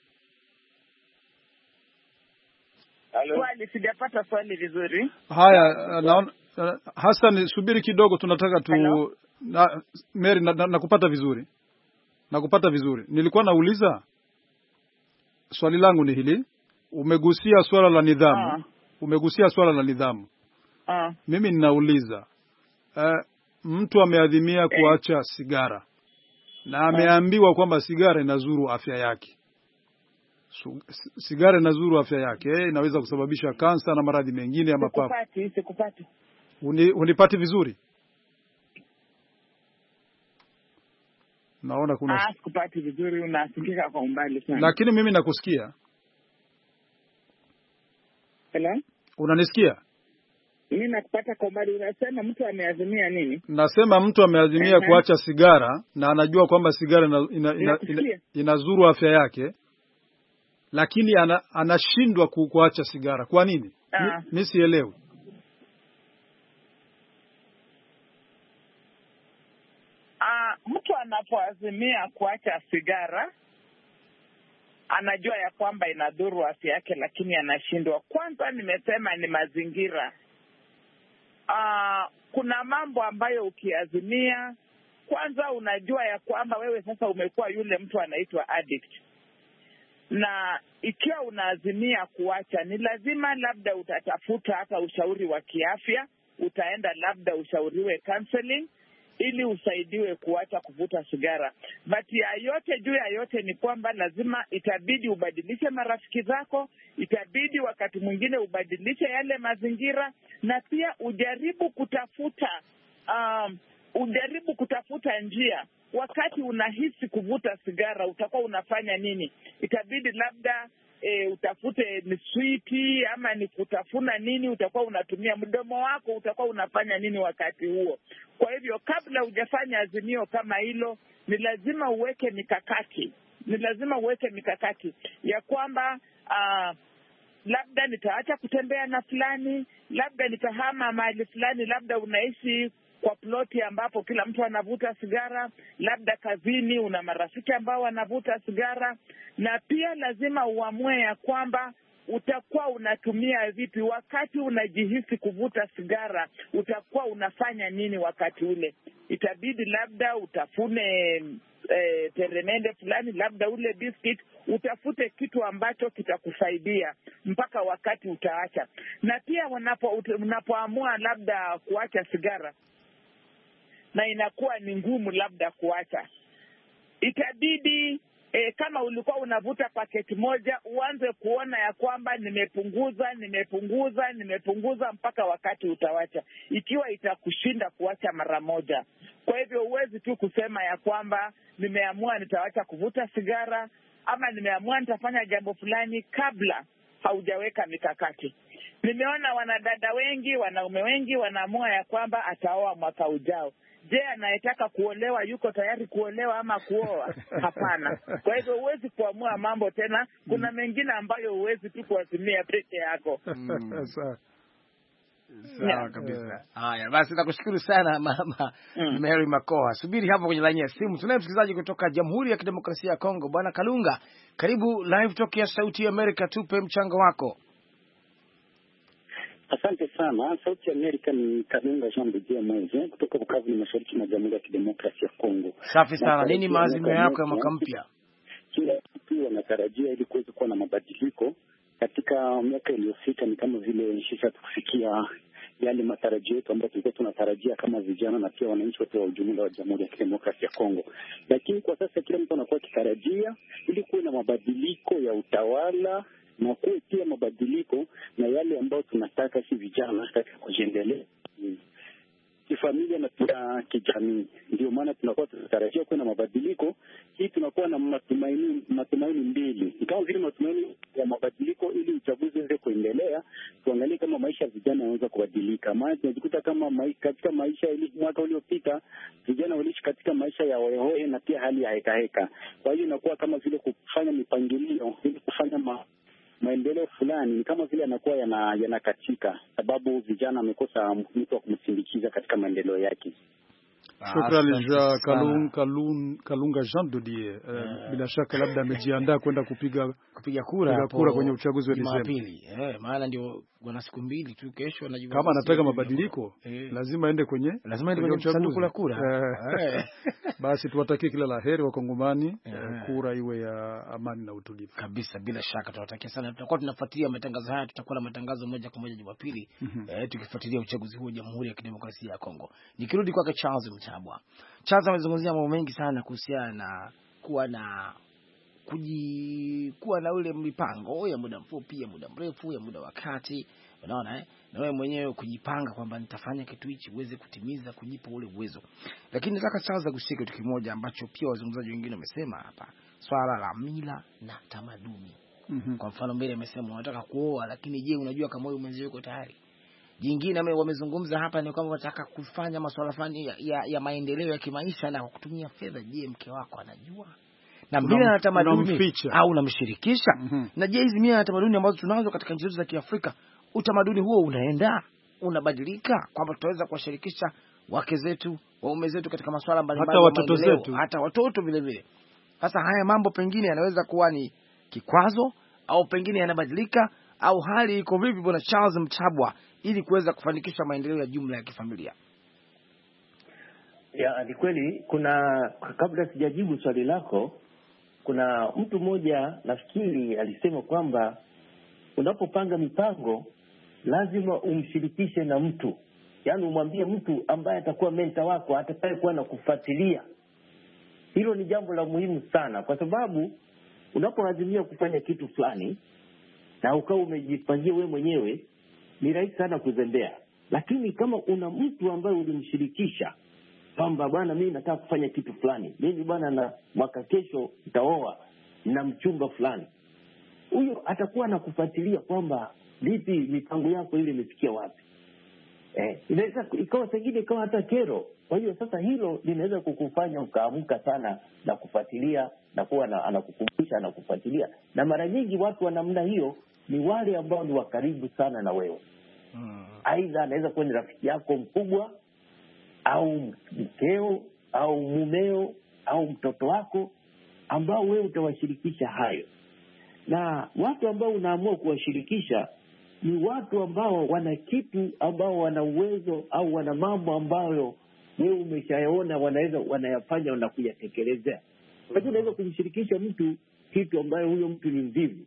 Swali sijapata swali vizuri. Haya, naona Hassan, subiri kidogo, tunataka Mary, nakupata vizuri. Nakupata vizuri. Nilikuwa nauliza, swali langu ni hili, umegusia swala la nidhamu. Umegusia swala la nidhamu. Mimi ninauliza, mtu ameadhimia kuacha sigara na ameambiwa kwamba sigara inazuru afya yake. Sigara inazuru afya yake, inaweza kusababisha kansa na maradhi mengine ya mapafu. Sikupati. Unipati vizuri? Naona kuna sikupati vizuri, unasikika kwa umbali sana. Lakini mimi nakusikia. Hello? Unanisikia? Mimi nakupata kwa umbali. Unasema mtu ameazimia nini? Nasema mtu ameazimia kuacha sigara na anajua kwamba sigara inazuru afya yake, lakini anashindwa kuacha sigara. Kwa nini? Mimi sielewi. Mtu anapoazimia kuacha sigara anajua ya kwamba inadhuru afya yake, lakini anashindwa. Kwanza nimesema ni mazingira. Kuna mambo ambayo ukiazimia, kwanza unajua ya kwamba wewe sasa umekuwa yule mtu anaitwa addict. Na ikiwa unaazimia kuacha, ni lazima labda utatafuta hata ushauri wa kiafya, utaenda labda ushauriwe counseling ili usaidiwe kuacha kuvuta sigara. But juu ya yote ni kwamba lazima itabidi ubadilishe marafiki zako, itabidi wakati mwingine ubadilishe yale mazingira, na pia ujaribu kutafuta njia. Wakati unahisi kuvuta sigara utakuwa unafanya nini? Itabidi labda utafute ni switi ama ni kutafuna nini, utakuwa unatumia mdomo wako, utakuwa unafanya nini wakati huo. Kwa hivyo kabla hujafanya azimio kama hilo, ni lazima uweke mikakati ya kwamba labda nitaacha kutembea na fulani, labda nitahama mahali fulani, labda unaishi kwa ploti ambapo kila mtu anavuta sigara, labda kazini una marafiki ambao wanavuta sigara. Na pia lazima uamue ya kwamba utakuwa unatumia vipi wakati unajihisi kuvuta sigara, utakuwa unafanya nini wakati ule. Itabidi labda utafune peremende fulani, labda ule biscuit, utafute kitu ambacho kitakusaidia mpaka wakati utaacha. Na pia unapoamua labda kuacha sigara na inakuwa ni ngumu labda kuacha, itabidi kama ulikuwa unavuta paketi moja, uanze kuona ya kwamba nimepunguza mpaka wakati utawacha, ikiwa itakushinda kuacha mara moja. Kwa hivyo huwezi tu kusema ya kwamba nimeamua nitawacha kuvuta sigara ama nimeamua nitafanya jambo fulani kabla haujaweka mikakati. Nimeona wanadada wengi, wanaume wengi wanaamua ya kwamba ataoa mwaka ujao. Je, anayetaka kuolewa yuko tayari kuolewa ama kuoa? Hapana. Kwa hivyo huwezi kuamua mambo tena. Kuna mengine ambayo huwezi tu kuazimia peke yako. Sawa kabisa. Haya, basi nakushukuru sana Mama Mary Makoha. Subiri hapo kwenye laini ya simu. Tunaye msikilizaji kutoka Jamhuri ya Kidemokrasia ya Kongo, Bwana Kalunga. Karibu Live Talk ya Sauti ya Amerika, tupe mchango wako. Asante sana. Sauti ya Amerika ni Kalunga Jean de Dieu Mweze kutoka Bukavu, ni mashariki mwa Jamhuri ya Kidemokrasia ya Kongo. Safi sana. Nini maazimio yako ya mwaka mpya? Kila mtu wanatarajia ili kuweza kuwa na mabadiliko katika miaka iliyopita, ni kama vile shisha tukufikia yale matarajio yetu ambayo tulikuwa tunatarajia kama vijana na pia wananchi wote wa ujumla wa Jamhuri ya Kidemokrasia ya Kongo. Lakini kwa sasa kila mtu anakuwa akitarajia ili kuwe na mabadiliko ya utawala na kuwe pia mabadiliko na yale ambayo tunataka si vijana katika kujiendelea kifamilia na pia kijamii. Ndio maana tunakuwa tunatarajia kuwa na mabadiliko. Hii tunakuwa na matumaini mbili. Kama vile matumaini ya mabadiliko ili uchaguzi uweze kuendelea, tuangalie kama maisha ya vijana yanaweza kubadilika. Maana tunajikuta kama katika maisha ili mwaka uliopita vijana waliishi katika maisha ya hohehohe na pia hali ya hekaheka. Kwa hiyo inakuwa kama vile kufanya mipangilio ili kufanya maendeleo fulani ni kama vile yanakuwa yanakatika, sababu vijana wamekosa mtu wa kumsindikiza katika maendeleo yake. Shukrani Kalunga Jean de Dieu. Bila shaka labda amejiandaa kwenda kupiga kura kwenye uchaguzi wa Desemba. Maana ndio wana siku mbili tu, kesho na kama anataka mabadiliko lazima aende kwenye sanduku la kura. Basi tuwatakie kila laheri Wakongomani, kura iwe ya amani na utulivu. Kabisa, bila shaka tunawatakia sana. Tutakuwa tunafuatilia matangazo haya, tutakuwa na matangazo moja kwa moja Jumapili tukifuatilia uchaguzi huu Jamhuri ya Kidemokrasia ya Kongo. Nikirudi kwake Charles Mtabwa. Charles amezungumzia mambo mengi sana kuhusiana na kuwa na ule mipango ya muda mfupi, ya muda mrefu, ya muda wa kati. Unaona na wewe mwenyewe kujipanga kwamba nitafanya kitu hichi uweze kutimiza, kujipa ule uwezo. Lakini nataka sasa kushika kitu kimoja ambacho pia wazungumzaji wengine wamesema hapa, swala la mila na tamaduni. Kwa mfano mbele amesema unataka kuoa, lakini je, unajua kama wewe mwenyewe uko tayari? Jingine wamezungumza hapa ni kwamba wanataka kufanya masuala fulani ya maendeleo ya kimaisha na kutumia fedha. Je, mke wako anajua? Na mila na tamaduni au unamshirikisha? Na je, hizi mila na tamaduni ambazo tunazo katika nchi zetu za Kiafrika, utamaduni huo unabadilika kwamba tutaweza kuwashirikisha wake zetu, waume zetu katika masuala mbalimbali, hata watoto zetu, hata watoto vile vile. Sasa haya mambo pengine yanaweza kuwa ni kikwazo au pengine yanabadilika, au hali iko vipi Bwana Charles Mtabwa, ili kuweza kufanikisha maendeleo ya jumla ya kifamilia? Ni kweli, kabla sijajibu swali lako, kuna mtu mmoja nafikiri alisema kwamba unapopanga mipango lazima umshirikishe na mtu, yaani umwambie mtu ambaye atakuwa mentor wako, atakaye kuwa na kufuatilia. Hilo ni jambo la muhimu sana, kwa sababu unapoazimia kufanya kitu fulani na ukawa umejipangia wewe mwenyewe, ni rahisi sana kuzembea. Lakini kama una mtu ambaye ulimshirikisha kwamba bwana, mimi nataka kufanya kitu fulani, mimi bwana, na mwaka kesho nitaoa na mchumba fulani, huyo atakuwa na kufuatilia kwamba vipi mipango yako ile imefikia wapi. Inaweza ikawa sengine ikawa hata kero. Kwa hiyo sasa hilo linaweza kukufanya ukaamka sana na kufuatilia na kuwa anakukumbusha na kufuatilia. Na mara nyingi watu wa namna hiyo ni wale ambao ni wakaribu sana na wewe. Aidha anaweza kuwa ni rafiki yako mkubwa au mkeo au mumeo au mtoto wako ambao wewe utawashirikisha hayo. Na watu ambao unaamua kuwashirikisha ni watu ambao wana kitu, ambao wana uwezo au wana mambo ambayo wewe umeshayaona wanayafanya na kuyatekelezea. Lakini unaweza kumshirikisha mtu kitu ambayo huyo mtu ni mvivu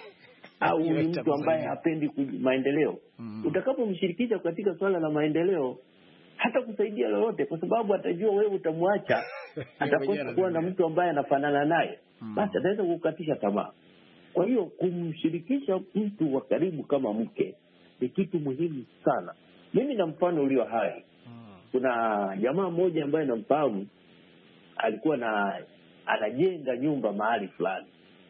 au ni mtu ambaye hapendi maendeleo. Utakapomshirikisha katika swala la maendeleo, hata kusaidia lolote, kwa sababu atajua wewe utamwacha, atakosa kuwa na mtu ambaye anafanana naye, basi ataweza kukatisha tamaa. Kwa hiyo kumshirikisha mtu wa karibu kama mke ni kitu muhimu sana. Mimi na mfano ulio hai. Kuna jamaa mmoja ambaye namfahamu, alikuwa anajenga nyumba mahali fulani.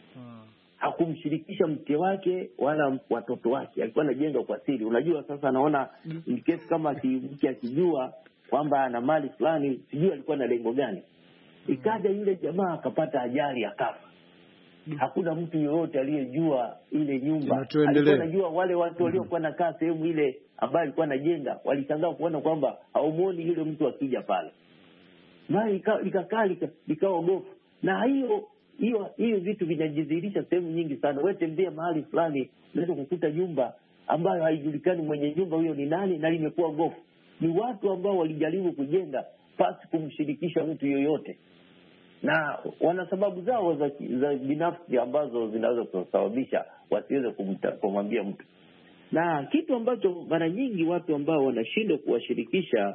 Hakumshirikisha mke wake wala watoto wake, alikuwa anajenga kwa siri. Unajua sasa anaona in case kama mke akijua kwamba ana mali fulani, sijui alikuwa na lengo gani. Ikaja yule jamaa akapata ajali akafa. Hakuna mtu yoyote aliyejua ile nyumba. Alikuwa anajua wale watu waliokuwa nakaa sehemu ile ambayo alikuwa anajenga, walishangaa kuona kwamba haumuoni yule mtu akija pale. Mali ikakaa ikawa gofu. Na hiyo vitu vinajidhihirisha sehemu nyingi sana. Wewe tembea mahali fulani, unaweza kukuta nyumba ambayo haijulikani mwenye nyumba huyo ni nani na limekuwa gofu. Ni watu ambao walijaribu kujenga pasi kumshirikisha mtu yoyote. Na wana sababu zao za binafsi ambazo zinaweza kusababisha wasiweze kumwambia mtu. Na kitu ambacho mara nyingi watu ambao wanashindwa kuwashirikisha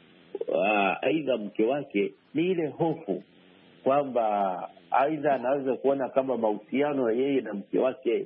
aidha mke wake ni ile hofu kwamba aidha anaweza kuona kama mahusiano ya yeye na mke wake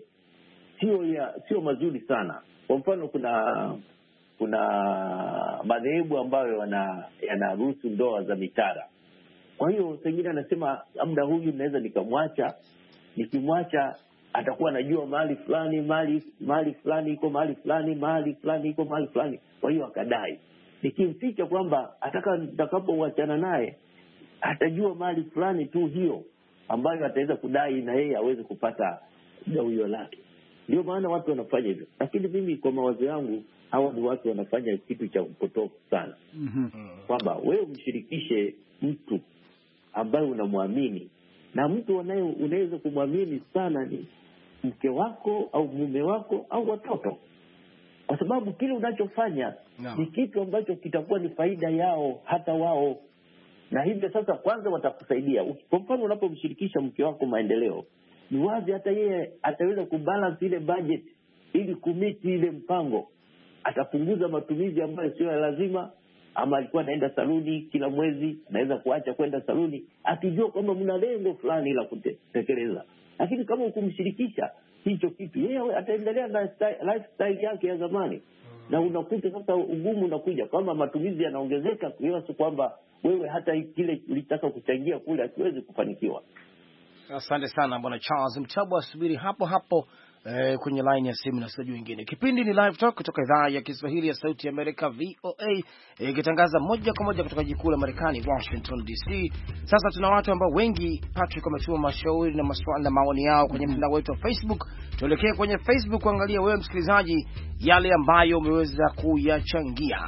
sio mazuri sana. Kwa mfano kuna madhehebu ambayo yanaruhusu ndoa za mitara. Kwa hiyo pengine anasema labda huyu naweza nikamwacha, nikimwacha atakuwa anajua mahali fulani iko mahali fulani iko mahali fulani. Kwa hiyo akadai, nikimficha kwamba atakapoachana naye atajua mahali fulani tu hiyo ambayo ataweza kudai na yeye aweze kupata gawio lake. Ndio maana watu wanafanya hivyo. Lakini mimi kwa mawazo yangu, hawa ni watu wanafanya kitu cha upotofu sana. Kwamba wewe umshirikishe mtu ambaye unamwamini, na mtu unaweza kumwamini sana ni mke wako au mume wako au watoto, kwa sababu kile unachofanya ni kitu ambacho kitakuwa ni faida yao hata wao. Na hivyo sasa, kwanza watakusaidia. Kwa mfano, unapomshirikisha mke wako maendeleo, ni wazi hata yeye ataweza kubalance ile budget ili kumiti ile mpango. Atapunguza matumizi ambayo sio ya lazima. Ama alikuwa anaenda saluni kila mwezi, anaweza kuacha kwenda saluni akijua kwamba mna lengo fulani la kutekeleza. Lakini kama ukumshirikisha hicho kitu, yeye ataendelea na lifestyle yake ya zamani. Na unakuta sasa ugumu unakuja kwamba matumizi yanaongezeka, kiasi kwamba wewe hata kile ulitaka kuchangia kule hasiwezi kufanikiwa. Asante sana Bwana Charles Mtabwa, subiri hapo kwenye line ya simu na sasa wengine. Kipindi ni Live Talk kutoka idhaa ya Kiswahili ya Sauti ya Amerika VOA, ikitangaza moja kwa moja kutoka jikuu la Marekani Washington DC. Sasa tuna watu ambao wengi Patrick wametuma mashauri na maswali na maoni yao kwenye mtandao wetu wa Facebook. Tuelekee kwenye Facebook kuangalia wewe msikilizaji yale ambayo umeweza kuyachangia.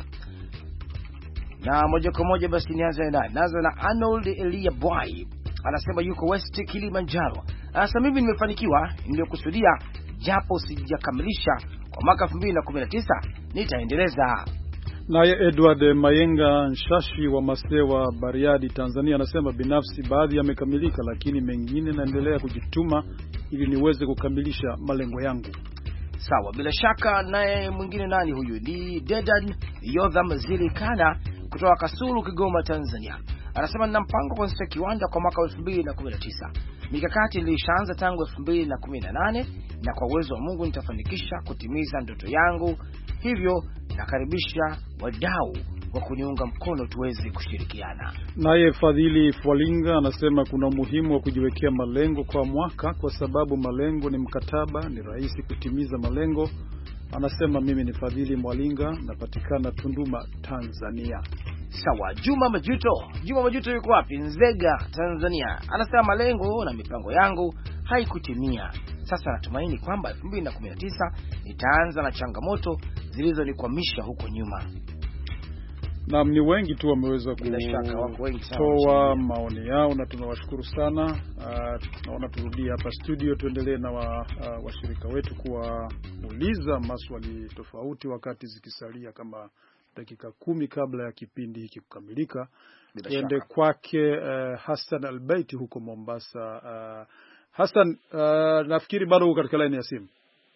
Na moja kwa moja basi nianze na Arnold Elia Boy. Anasema yuko West Kilimanjaro. Anasema mimi nimefanikiwa niliyokusudia, japo sijakamilisha kwa mwaka 2019 nitaendeleza. Naye Edward Mayenga Nshashi wa Masewa Bariadi Tanzania anasema binafsi baadhi yamekamilika, lakini mengine naendelea kujituma ili niweze kukamilisha malengo yangu. Sawa, bila shaka. Naye mwingine nani huyu? Ni Dedan Yotham Zilikana kutoka Kasulu, Kigoma, Tanzania. Anasema nina mpango kuanzisha kiwanda kwa mwaka 2019. Mikakati ilishaanza tangu 2018 na kwa uwezo wa Mungu nitafanikisha kutimiza ndoto yangu. Hivyo nakaribisha wadau wa kuniunga mkono tuweze kushirikiana. Naye Fadhili Fwalinga anasema kuna umuhimu wa kujiwekea malengo kwa mwaka, kwa sababu malengo ni mkataba, ni rahisi kutimiza malengo. Anasema mimi ni Fadhili Mwalinga, napatikana Tunduma, Tanzania. Sawa. Juma Majuto yuko wapi? Nzega, Tanzania. Anasema malengo na mipango yangu haikutimia. Sasa natumaini kwamba 2019 nitaanza na changamoto zilizonikwamisha huko nyuma. Na ni wengi tu wameweza kutoa maoni yao na tunawashukuru sana. Naona turudie hapa studio tuendelee na washirika wetu kuwauliza maswali tofauti wakati zikisalia kama dakika 10 kabla ya kipindi hiki kukamilika. Tuende kwake Hassan Albaiti huko Mombasa. Hassan, nafikiri bado uko katika line ya simu.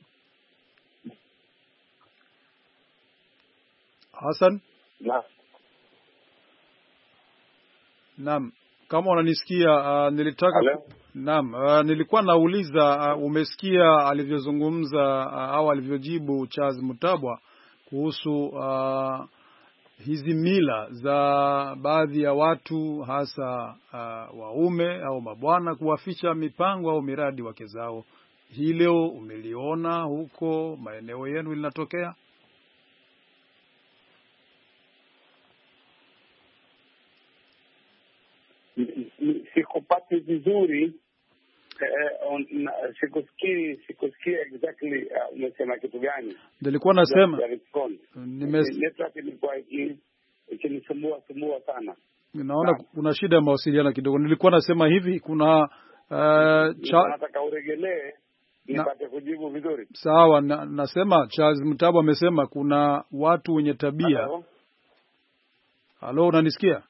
Hassan? Naam, kama unanisikia nilitaka nilikuwa nauliza umesikia alivyozungumza au alivyojibu Charles Mtabwa kuhusu hizi mila za baadhi ya watu hasa waume au mabwana kuwaficha mipango au miradi wake zao. Hii leo umeliona huko maeneo yenu linatokea? vizuri. Sikusikia exactly umesema kitu gani. Nilikuwa nasema network ilikuwa ikinisumbua sana. Ninaona kuna shida ya mawasiliano kidogo. Nilikuwa nasema hivi, kuna nataka uregelee nipate kujibu vizuri. Sawa, nasema Charles Mutabo amesema kuna watu wenye tabia. Halo, unanisikia?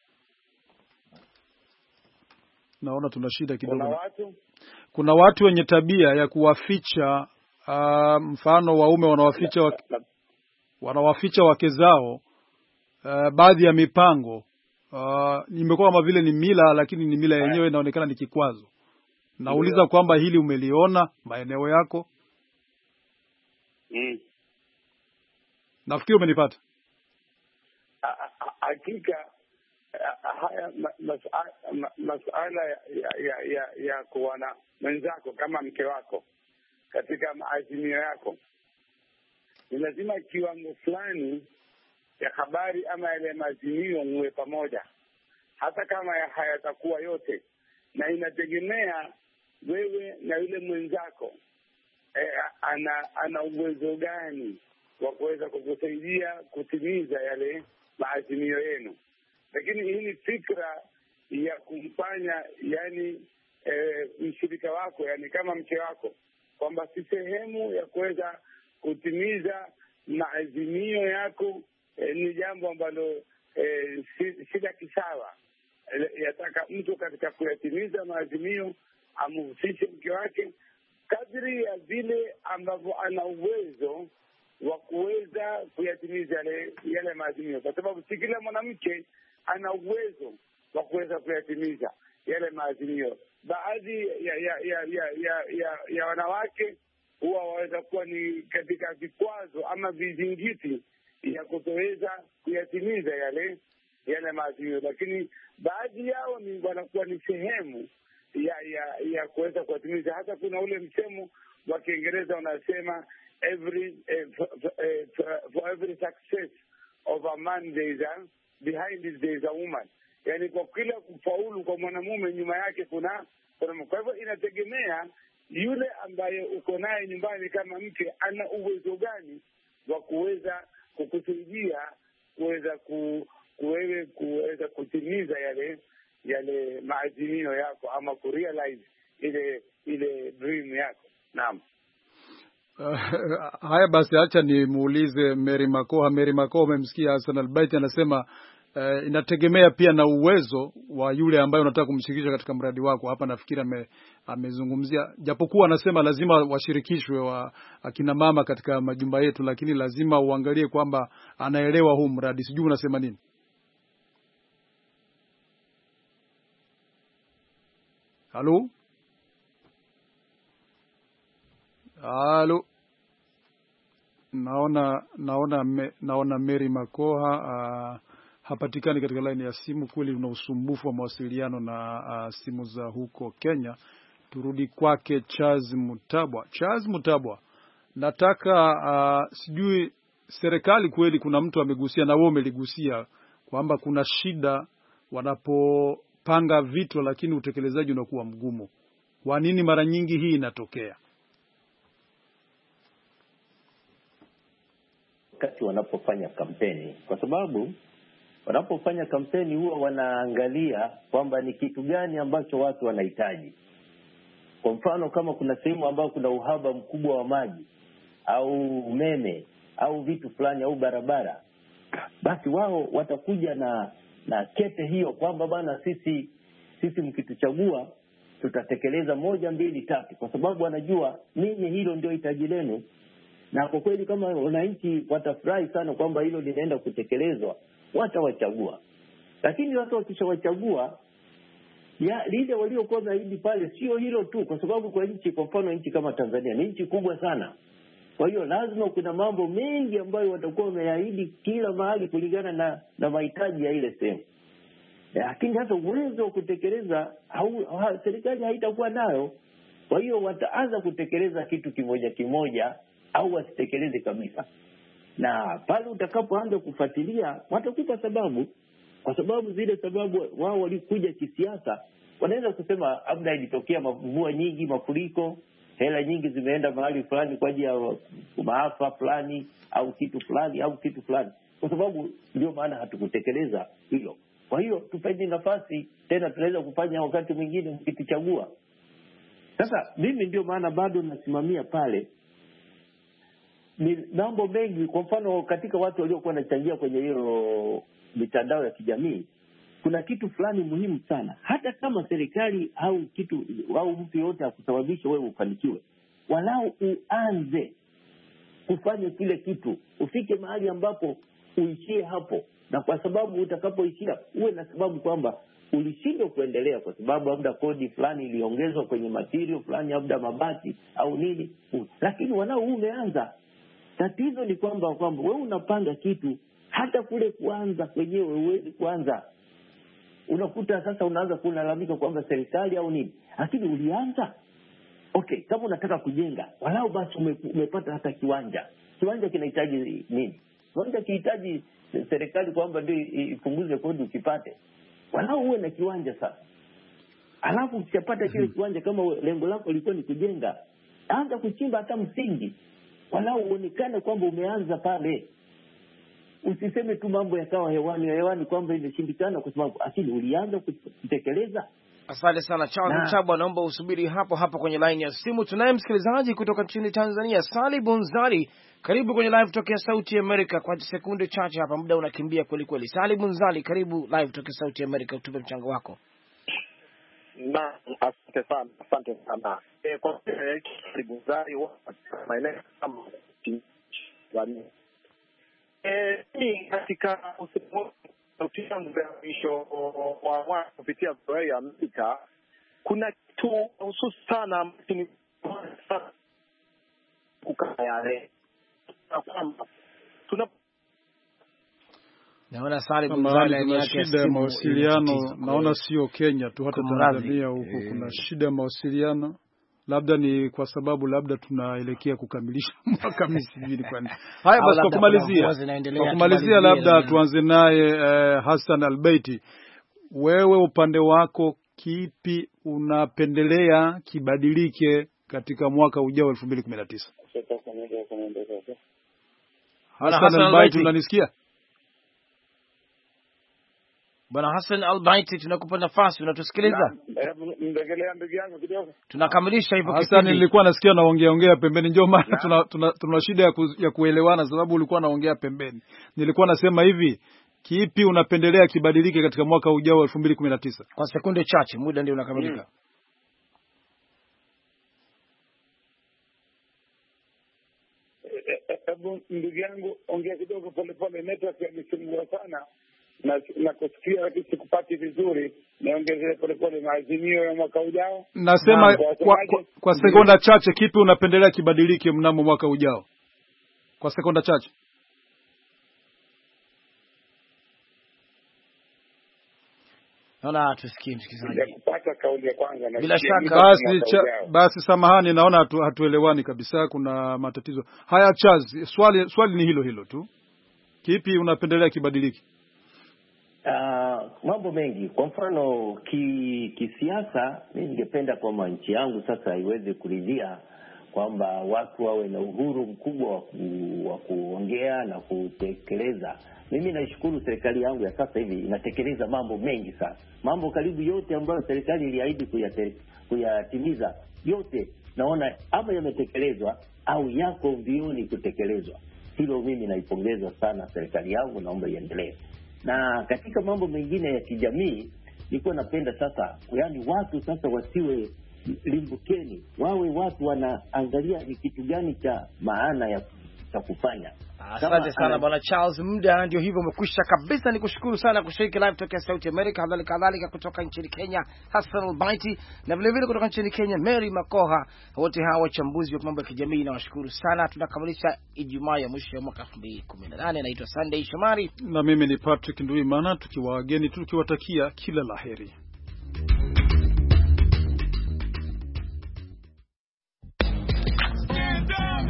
Naona tuna shida kidogo. Kuna watu wenye tabia ya kuwaficha, mfano waume wanawaficha wake zao baadhi ya mipango. Imekuwa kama vile ni mila, lakini ni mila yenyewe inaonekana ni kikwazo. Nauliza kwamba hili umeliona maeneo yako? Nafikiri umenipata. Hakika haya masuala ya kuwa na mwenzako kama mke wako katika maazimio yako, ni lazima kiwango fulani ya habari ama yale maazimio muwe pamoja, hata kama hayatakuwa yote, na inategemea wewe na yule mwenzako ana uwezo gani wa kuweza kukusaidia kutimiza yale maazimio yenu. Lakini hii ni fikra ya kumfanya mshirika wako, kama mke wako, kwamba si sehemu ya kuweza kutimiza maazimio yako, ni jambo ambalo si la kisawa. Yataka mtu katika kuyatimiza maazimio amhusishe mke wake kadri ya vile ambavyo ana uwezo wa kuweza kuyatimiza yale maazimio, kwa sababu si kila mwanamke ana uwezo wa kuweza kuyatimiza yale maazimio. Baadhi ya wanawake huwa waweza kuwa ni katika vikwazo ama vizingiti ya kutoweza kuyatimiza yale maazimio, lakini baadhi yao wanakuwa ni sehemu ya kuweza kuyatimiza. Hata kuna ule msemo wa Kiingereza unasema for every success of a man behind it there is a woman. Yani kwa kila kufaulu kwa mwanamume nyuma yake kuna. Kwa hivyo inategemea yule ambaye uko naye nyumbani kama mke ana uwezo gani wa kuweza kukusaidia kuweza kutimiza yale maazimio yako ama kurealize ile dream yako. Naam. Haya basi, acha nimuulize Mary Makoha. Mary Makoha, umemsikia Hassan Albaiti anasema inategemea pia na uwezo wa yule ambaye unataka kumshirikisha katika mradi wako. Hapa nafikiri amezungumzia, japokuwa anasema lazima washirikishwe akina mama katika majumba yetu, lakini lazima uangalie kwamba anaelewa huu mradi. Sijui unasema nini? Halo? Halo? Naona Mary Makoha hapatikani katika line ya simu. Kweli una usumbufu wa mawasiliano na simu za huko Kenya. Turudi kwake Charles Mutabwa. Charles Mutabwa, nataka sijui serikali kweli kuna mtu amegusia na wewe umeligusia kwamba kuna shida wanapopanga vitu lakini utekelezaji unakuwa mgumu. Kwa nini mara nyingi hii inatokea? Wakati wanapofanya kampeni, kwa sababu wanapofanya kampeni huwa wanaangalia kwamba ni kitu gani ambacho watu wanahitaji. Kwa mfano, kama kuna sehemu ambayo kuna uhaba mkubwa wa maji au umeme au vitu fulani au barabara, basi wao watakuja na kete hiyo kwamba bana, sisi mkituchagua tutatekeleza 1, 2, 3, kwa sababu wanajua ninyi hilo ndio hitaji lenu. Na kwa kweli kama wananchi watafurahi sana kwamba hilo linaenda kutekelezwa, watawachagua. Lakini watu wakishawachagua, lile waliokuwa zaidi pale sio hilo tu, kwa sababu kwa mfano nchi kama Tanzania ni nchi kubwa sana. Kwa hiyo lazima kuna mambo mengi ambayo watakuwa wameahidi kila mahali kulingana na mahitaji ya ile sehemu. Lakini hata uwezo wa kutekeleza serikali haitakuwa nayo. Kwa hiyo wataanza kutekeleza kitu kimoja au wasitekeleze kabisa. Na pale utakapoanza kufuatilia, watakupa sababu, kwa sababu zile sababu wao walikuja kisiasa wanaweza kusema labda ilitokea mvua nyingi, mafuriko, hela nyingi zimeenda mahali fulani kwa ajili ya maafa fulani au kitu fulani, kwa sababu ndio maana hatukutekeleza hilo. Kwa hiyo tupeni nafasi tena, tunaweza kufanya wakati mwingine mkituchagua. Sasa mimi ndio maana bado nasimamia pale, ni mambo mengi. Kwa mfano, katika watu waliokuwa wanachangia kwenye hiyo mitandao ya kijamii, kuna kitu fulani muhimu sana. Hata kama serikali au mtu yote akusababisha wewe ufanikiwe, walau uanze kufanya kile kitu, ufike mahali ambapo uishie hapo. Na kwa sababu utakapoishia, uwe na sababu kwamba ulishindwa kuendelea kwa sababu labda kodi fulani iliongezwa kwenye material fulani, labda mabati au nini, lakini walau umeanza. Tatizo ni kwamba wewe unapanga kitu, hata kule kuanza kwenyewe huwezi kuanza. Unakuta sasa unaanza kulalamika kwamba serikali au nini, lakini ulianza. Okay, kama unataka kujenga, walau basi umepata hata kiwanja. Kiwanja kinahitaji nini? Kiwanja kinahitaji serikali kwamba ndio ipunguze kodi ukipate. Walau uwe na kiwanja sasa. Alafu ukishapata kile kiwanja, kama lengo lako lilikuwa ni kujenga, anza kuchimba hata msingi. Walau uonekane kwamba umeanza pale. Usiseme tu mambo yakawa hewani kwamba imeshindikana, kwa sababu asili ulianza kutekeleza. Asante sana Charles Mchabwa, naomba usubiri hapo kwenye line ya simu. Tunaye msikilizaji kutoka nchini Tanzania, Sali Bunzali. Karibu kwenye live tokea Sauti ya Amerika. Kwa sekunde chache hapa, muda unakimbia kweli kweli. Sali Bunzali, karibu live tokea Sauti ya Amerika, utupe mchango wako. Na asante sana. Kwa Sali Bunzali wa maeneo kama ni katika sauti yangu ya mwisho wa mwaka kupitia VOA ya Amerika, kuna kitu hususi sana mtini kukayale kwamba naona Sali Bunzali yake shida ya mawasiliano. Naona sio Kenya tu, hata Tanzania huko kuna shida ya mawasiliano. Labda ni kwa sababu labda tunaelekea kukamilisha mwaka misijini kwani. Haya basi, kwa kumalizia labda tuanze naye Hassan Albaiti. Wewe upande wako kipi unapendelea kibadilike katika mwaka ujao 2019? Hassan Albaiti, unanisikia? Bwana Hassan Albaiti, tunakupa nafasi, unatusikiliza? Ndegelea ndugu yangu kidogo. Tunakamilisha hivyo kipindi. Hassan, nilikuwa nasikia naongea pembeni, ndio maana tuna shida ya kuelewana, sababu ulikuwa naongea pembeni. Nilikuwa nasema hivi, kipi unapendelea kibadilike katika mwaka ujao 2019? Kwa sekunde chache, muda ndio unakamilika. Hebu ndugu yangu ongea kidogo polepole, network imesimulia sana na kusikia lakini sikupati vizuri. Niongezee polepole maazimio ya mwaka ujao. Nasema kwa sekonda chache, kipi unapendelea kibadilike mnamo mwaka ujao? Kwa sekonda chache. Naona tusikie msikilizaji. Kupata kauli ya kwanza na bila shaka basi samahani, naona hatuelewani kabisa, kuna matatizo. Haya Charles, swali ni hilo tu. Kipi unapendelea kibadilike? Mambo mengi. Kwa mfano kisiasa, mimi ningependa kwamba nchi yangu sasa iweze kuridhia kwamba watu wawe na uhuru mkubwa wa kuongea na kutekeleza. Mimi naishukuru serikali yangu ya sasa hivi inatekeleza mambo mengi sana. Mambo karibu yote ambayo serikali iliahidi kuyatimiza yote naona ama yametekelezwa au yako mbioni kutekelezwa. Hilo mimi naipongeza sana serikali yangu, naomba iendelee. Na katika mambo mengine ya kijamii, nilikuwa napenda sasa, yaani watu sasa wasiwe limbukeni, wawe watu wanaangalia ni kitu gani cha maana ya kufanya. Asante sana Bwana Charles, muda ndio hivyo umekwisha kabisa. Nikushukuru sana kushiriki live kutoka Sauti America, kadhalika kutoka nchini Kenya Hassan Albaiti, na vile vile kutoka nchini Kenya Mary Makoha. Wote hawa wachambuzi wa mambo ya kijamii na washukuru sana. Tunakamilisha Ijumaa ya mwisho ya mwaka 2018. Naitwa Sunday Shomari na mimi ni Patrick Nduimana, tukiwageni tukiwatakia kila laheri.